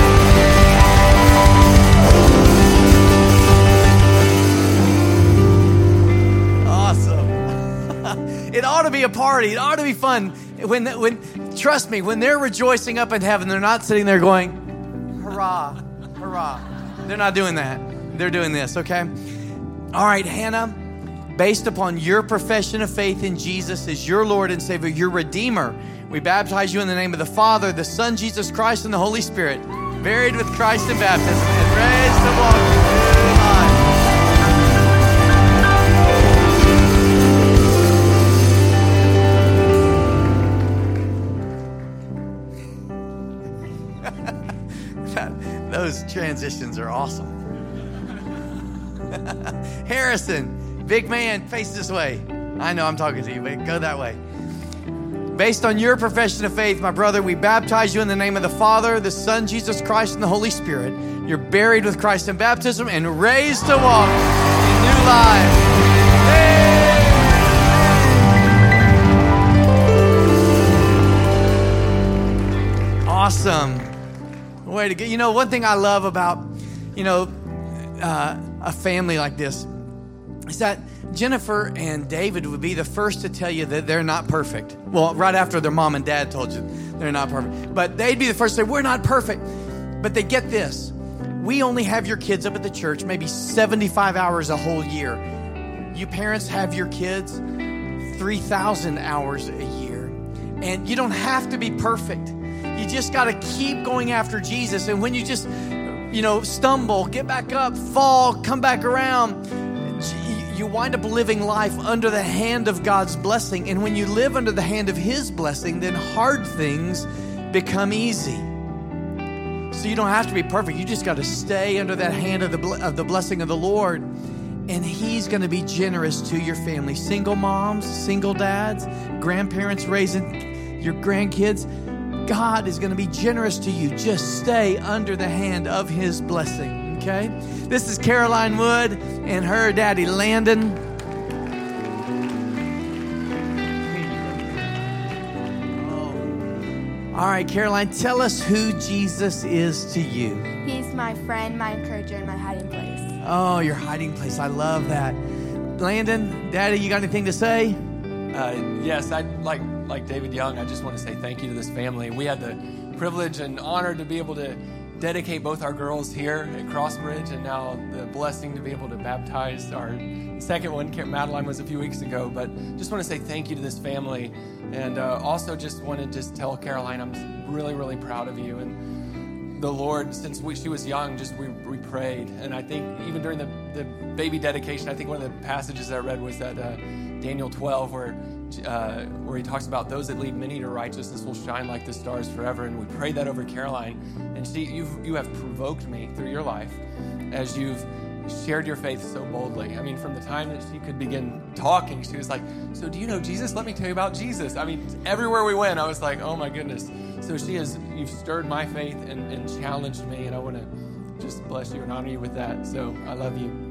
It ought to be a party. It ought to be fun. Trust me, when they're rejoicing up in heaven, they're not sitting there going, hurrah, hurrah. They're not doing that. They're doing this, okay? All right, Hannah, based upon your profession of faith in Jesus as your Lord and Savior, your Redeemer, we baptize you in the name of the Father, the Son, Jesus Christ, and the Holy Spirit, buried with Christ in baptism and raised to walk in new life. Those transitions are awesome. Harrison, big man, face this way. I know I'm talking to you, but go that way. Based on your profession of faith, my brother, we baptize you in the name of the Father, the Son, Jesus Christ, and the Holy Spirit. You're buried with Christ in baptism and raised to walk in new life. Awesome. Way to go. You know, one thing I love about, a family like this is that Jennifer and David would be the first to tell you that they're not perfect. Well, right after their mom and dad told you they're not perfect. But they'd be the first to say, we're not perfect. But they get this. We only have your kids up at the church maybe 75 hours a whole year. You parents have your kids 3,000 hours a year. And you don't have to be perfect. You just got to keep going after Jesus. And when you just, stumble, get back up, fall, come back around, you wind up living life under the hand of God's blessing. And when you live under the hand of his blessing, then hard things become easy. So you don't have to be perfect. You just got to stay under that hand of the blessing of the Lord. And he's going to be generous to your family. Single moms, single dads, grandparents raising your grandkids. God is going to be generous to you. Just stay under the hand of his blessing, okay? This is Caroline Wood and her daddy, Landon. All right, Caroline, tell us who Jesus is to you. He's my friend, my encourager, and my hiding place. Oh, your hiding place. I love that. Landon, Daddy, you got anything to say? Yes, I'd like David Young, I just want to say thank you to this family. We had the privilege and honor to be able to dedicate both our girls here at Crossbridge, and now the blessing to be able to baptize our second one. Madeline was a few weeks ago, but just want to say thank you to this family, and also just want to tell Caroline I'm really, really proud of you. And the Lord, since she was young, we prayed, and I think even during the baby dedication, I think one of the passages that I read was that Daniel 12, where he talks about those that lead many to righteousness will shine like the stars forever. And we prayed that over Caroline. And you have provoked me through your life as you've shared your faith so boldly. I mean, from the time that she could begin talking, she was like, so do you know Jesus? Let me tell you about Jesus. I mean, everywhere we went, I was like, oh my goodness. So you've stirred my faith and challenged me. And I want to just bless you and honor you with that. So I love you.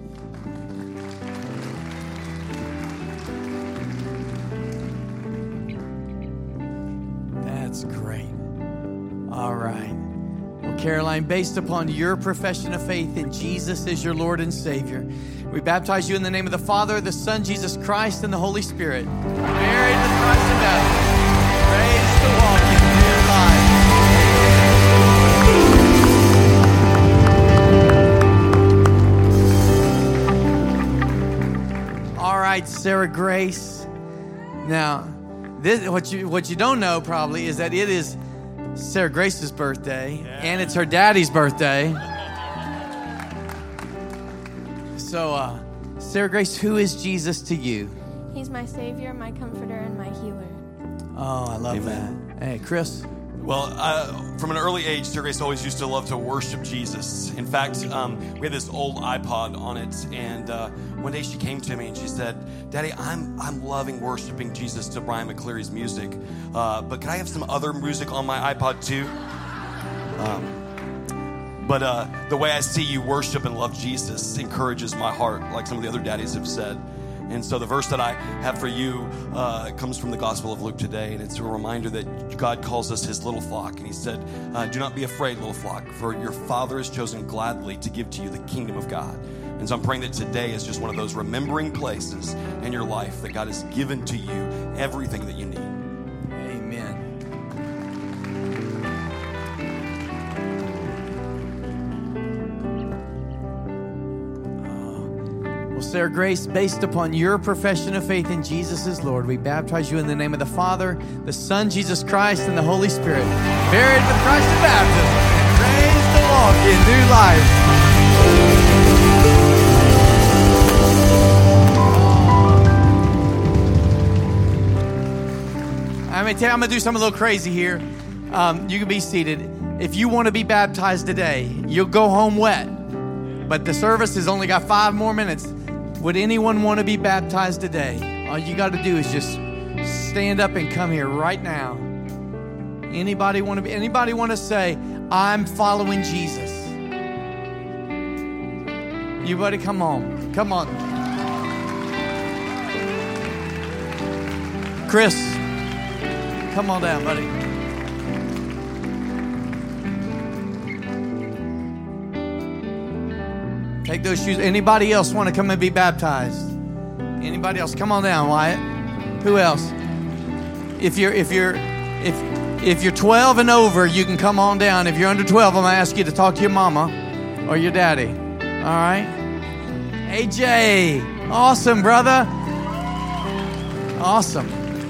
That's great. All right. Well, Caroline, based upon your profession of faith in Jesus as your Lord and Savior, we baptize you in the name of the Father, the Son, Jesus Christ, and the Holy Spirit. Buried with Christ in baptism, raised to walk in new life. All right, Sarah Grace. Now, what you don't know probably is that it is Sarah Grace's birthday, and it's her daddy's birthday. So, Sarah Grace, who is Jesus to you? He's my Savior, my Comforter, and my Healer. Oh, I love that. Hey, Chris. Well, from an early age, Sarah Grace always used to love to worship Jesus. In fact, we had this old iPod on it, and one day she came to me and she said, "Daddy, I'm loving worshiping Jesus to Brian McCleary's music, but can I have some other music on my iPod too?" But the way I see you worship and love Jesus encourages my heart, like some of the other daddies have said. And so the verse that I have for you comes from the Gospel of Luke today, and it's a reminder that God calls us his little flock. And he said, "Do not be afraid, little flock, for your Father has chosen gladly to give to you the kingdom of God." And so I'm praying that today is just one of those remembering places in your life that God has given to you everything that you need. Amen. Sarah Grace, based upon your profession of faith in Jesus as Lord, we baptize you in the name of the Father, the Son, Jesus Christ, and the Holy Spirit. Buried with Christ in baptism, and raised to walk in new life. I'm going to do something a little crazy here. You can be seated. If you want to be baptized today, you'll go home wet. But the service has only got 5 more minutes. Would anyone want to be baptized today? All you got to do is just stand up and come here right now. Anybody want to say, "I'm following Jesus"? You buddy, come on. Come on. Chris, come on down, buddy. Take those shoes. Anybody else want to come and be baptized? Anybody else? Come on down, Wyatt. Who else? If you're 12 and over, you can come on down. If you're under 12, I'm gonna ask you to talk to your mama or your daddy. All right? AJ, awesome, brother. Awesome.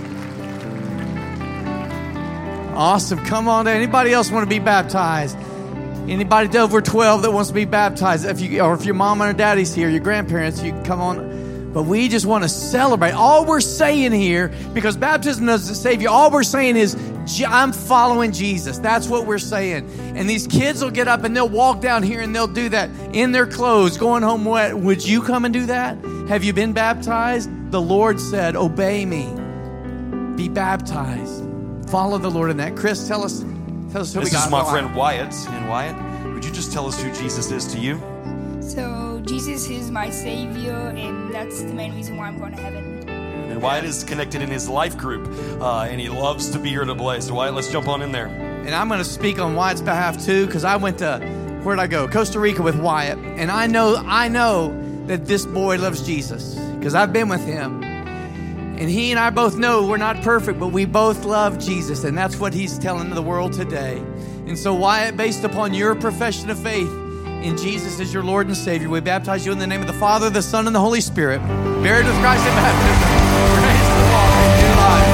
Awesome. Come on down. Anybody else want to be baptized? Anybody over 12 that wants to be baptized, if your mom or daddy's here, your grandparents, you can come on. But we just want to celebrate. All we're saying here, because baptism doesn't save you, all we're saying is, I'm following Jesus. That's what we're saying. And these kids will get up and they'll walk down here and they'll do that in their clothes, going home wet. Would you come and do that? Have you been baptized? The Lord said, "Obey me. Be baptized." Follow the Lord in that. Chris, tell us who we got. This is my friend Wyatt. And Wyatt, would you just tell us who Jesus is to you? So Jesus is my Savior, and that's the main reason why I'm going to heaven. And Wyatt is connected in his life group, and he loves to be here to play. So Wyatt, let's jump on in there. And I'm going to speak on Wyatt's behalf too, because I went to, where'd I go? Costa Rica with Wyatt. And I know that this boy loves Jesus, because I've been with him. And he and I both know we're not perfect, but we both love Jesus. And that's what he's telling the world today. And so Wyatt, based upon your profession of faith in Jesus as your Lord and Savior, we baptize you in the name of the Father, the Son, and the Holy Spirit. Buried with Christ in baptism. Raised to walk in new life.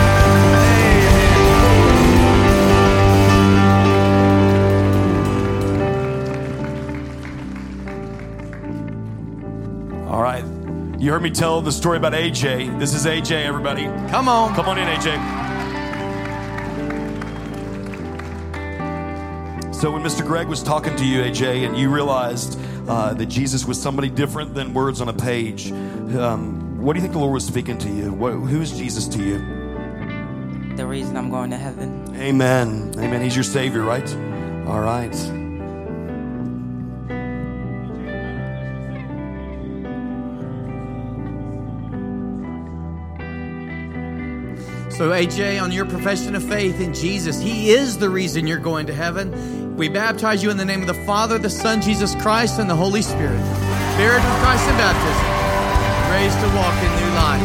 All right. You heard me tell the story about AJ. This is AJ, everybody. Come on. Come on in, AJ. So when Mr. Greg was talking to you, AJ, and you realized that Jesus was somebody different than words on a page, what do you think the Lord was speaking to you? Who's Jesus to you? The reason I'm going to heaven. Amen. Amen. He's your Savior, right? All right. So AJ, on your profession of faith in Jesus, He is the reason you're going to heaven. We baptize you in the name of the Father, the Son, Jesus Christ, and the Holy Spirit. Buried with Christ in baptism. Raised to walk in new life.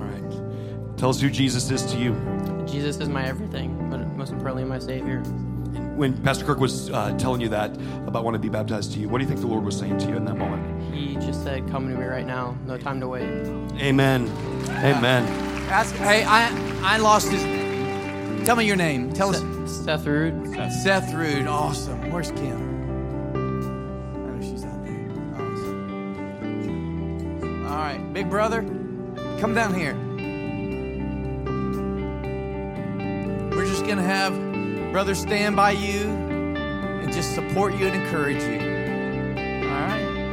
Tell us who Jesus is to you. Jesus is my everything, but most importantly, my Savior. When Pastor Kirk was telling you that about wanting to be baptized to you, what do you think the Lord was saying to you in that moment? He just said, come to me right now. No time to wait. Amen. Amen. Hey, I lost his... Tell me your name. Tell us. Seth Rude. Seth Rude. Awesome. Where's Kim? I know she's out there. Awesome. All right. Big brother, come down here. We're just going to have brothers stand by you and just support you and encourage you. All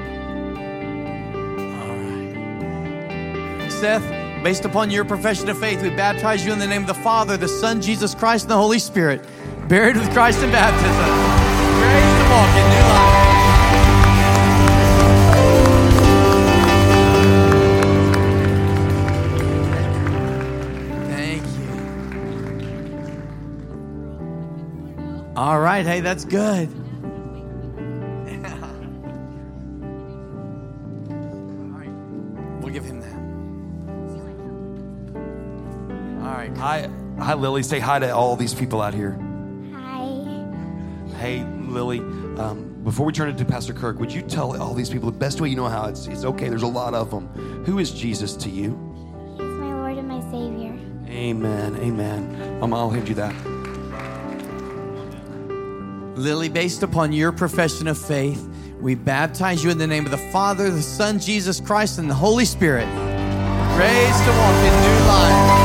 right? Seth, based upon your profession of faith, we baptize you in the name of the Father, the Son, Jesus Christ, and the Holy Spirit. Buried with Christ in baptism. Raised to walk in new life. Thank you. All right, hey, that's good. We'll give him that. All right. Hi, Lily. Say hi to all these people out here. Hi. Hey, Lily. Before we turn it to Pastor Kirk, would you tell all these people the best way you know how? It's okay. There's a lot of them. Who is Jesus to you? He's my Lord and my Savior. Amen. Amen. I'll hand you that. Lily, based upon your profession of faith, we baptize you in the name of the Father, the Son, Jesus Christ, and the Holy Spirit. Raised to walk in new life.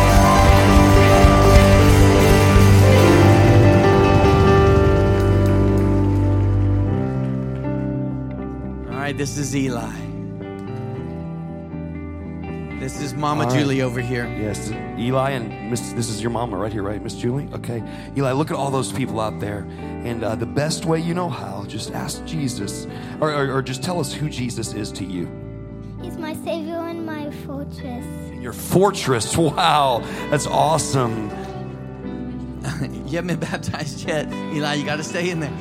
All right, this is Eli. This is Mama Julie over here. Yes, Eli and this is your mama right here, right, Miss Julie? Okay. Eli, look at all those people out there. And the best way you know how, just ask Jesus. Or just tell us who Jesus is to you. He's my Savior and my fortress. Your fortress. Wow. That's awesome. You haven't been baptized yet. Eli, you got to stay in there.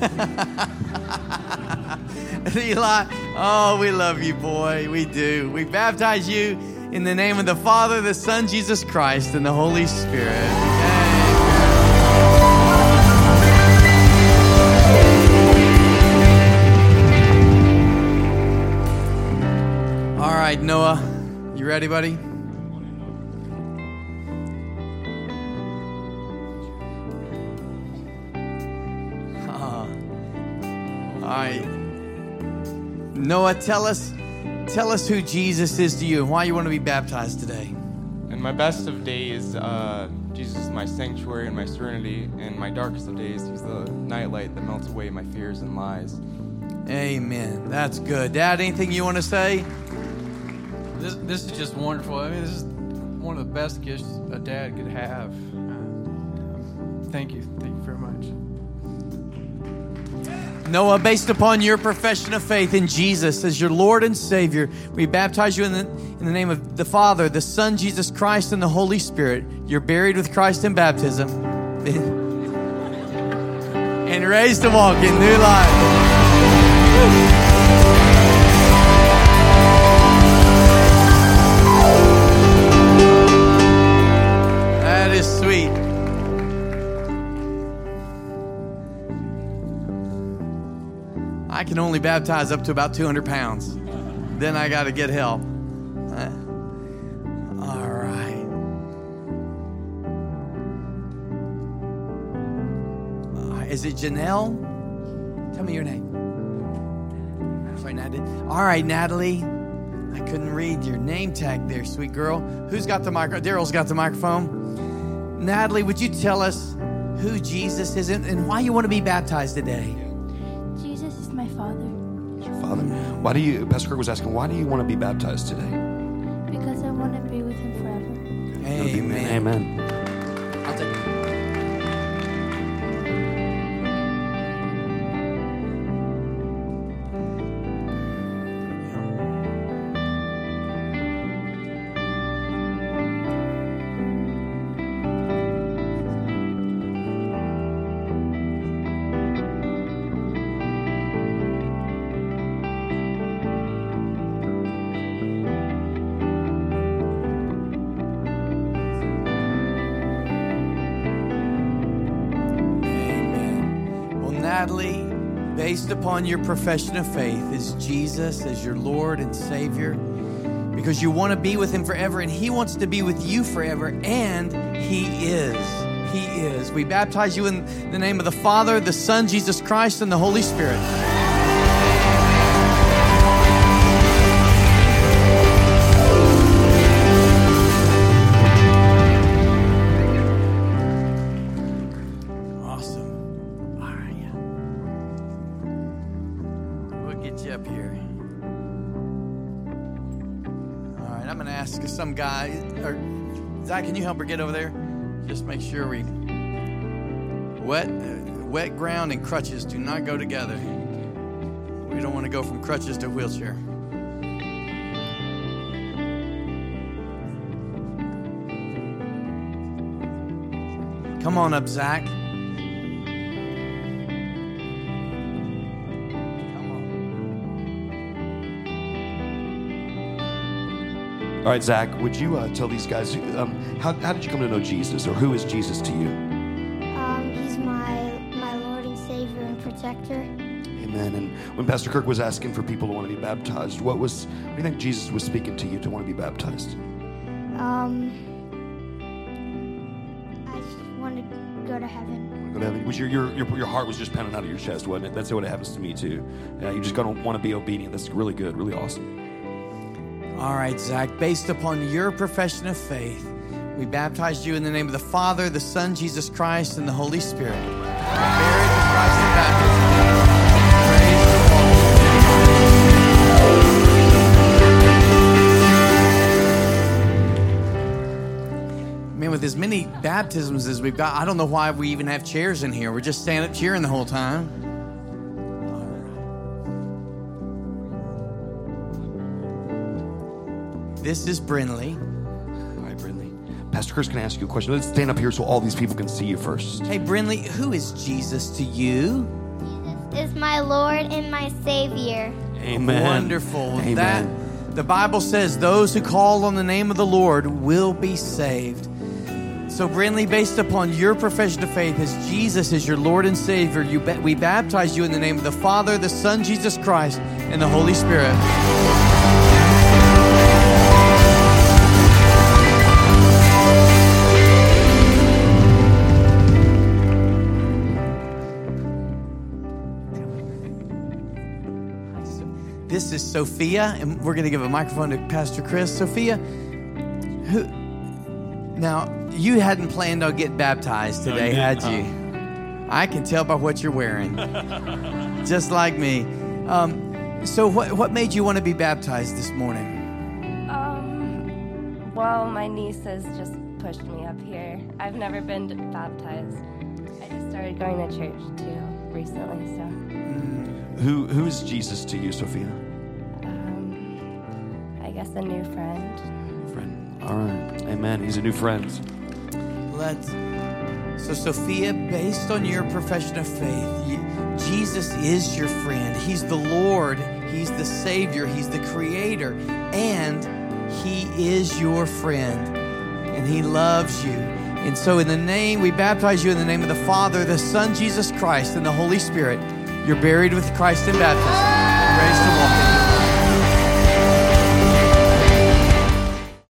Eli, oh, we love you, boy. We do. We baptize you in the name of the Father, the Son, Jesus Christ, and the Holy Spirit. Amen. All right, Noah, you ready, buddy? All right. Noah, tell us who Jesus is to you and why you want to be baptized today. In my best of days, Jesus is my sanctuary and my serenity. In my darkest of days, he's the nightlight that melts away my fears and lies. Amen. That's good. Dad, anything you want to say? This is just wonderful. I mean, this is one of the best gifts a dad could have. Thank you. Thank you very much. Noah, based upon your profession of faith in Jesus as your Lord and Savior, we baptize you in the name of the Father, the Son, Jesus Christ, and the Holy Spirit. You're buried with Christ in baptism and raised to walk in new life. That is sweet. I can only baptize up to about 200 pounds. Then I got to get help. All right. Is it Janelle? Tell me your name. Sorry, Natalie. All right, Natalie. I couldn't read your name tag there, sweet girl. Who's got the microphone? Daryl's got the microphone. Natalie, would you tell us who Jesus is and why you want to be baptized today? Jesus is my Father. Your Father. Pastor Kirk was asking, why do you want to be baptized today? Because I want to be with Him forever. Amen. Amen. I'll take it. sadly, based upon your profession of faith, is Jesus as your Lord and Savior, because you want to be with him forever, and he wants to be with you forever, and he is. He is. We baptize you in the name of the Father, the Son, Jesus Christ, and the Holy Spirit. Some guy, or Zach, can you help her get over there? Just make sure we wet ground and crutches do not go together. We don't want to go from crutches to wheelchair. Come on up, Zach. All right, Zach, would you tell these guys, how did you come to know Jesus, or who is Jesus to you? He's my Lord and Savior and protector. Amen. And when Pastor Kirk was asking for people to want to be baptized, what do you think Jesus was speaking to you to want to be baptized? I just want to go to heaven. Go to heaven. Was your heart was just pounding out of your chest, wasn't it? That's what happens to me too. You just gotta want to be obedient. That's really good, really awesome. All right, Zach, based upon your profession of faith, we baptized you in the name of the Father, the Son, Jesus Christ, and the Holy Spirit. Buried with Christ in baptism. Man, with as many baptisms as we've got, I don't know why we even have chairs in here. We're just standing up cheering the whole time. This is Brinley. All right, Brinley. Pastor Chris can ask you a question. Let's stand up here so all these people can see you first. Hey, Brinley, who is Jesus to you? Jesus is my Lord and my Savior. Amen. Wonderful. Amen. The Bible says those who call on the name of the Lord will be saved. So, Brinley, based upon your profession of faith as Jesus is your Lord and Savior, we baptize you in the name of the Father, the Son, Jesus Christ, and the Holy Spirit. This is Sophia, and we're going to give a microphone to Pastor Chris. Sophia, now you hadn't planned on getting baptized today, had you? I can tell by what you're wearing, just like me. So, what made you want to be baptized this morning? Well, my niece has just pushed me up here. I've never been baptized. I just started going to church too recently, so. Who is Jesus to you, Sophia? I guess a new friend. Friend. All right. Amen. He's a new friend. So Sophia, based on your profession of faith, Jesus is your friend. He's the Lord. He's the Savior. He's the Creator. And He is your friend. And He loves you. And so we baptize you in the name of the Father, the Son, Jesus Christ, and the Holy Spirit. You're buried with Christ in baptism. Raised to walk in.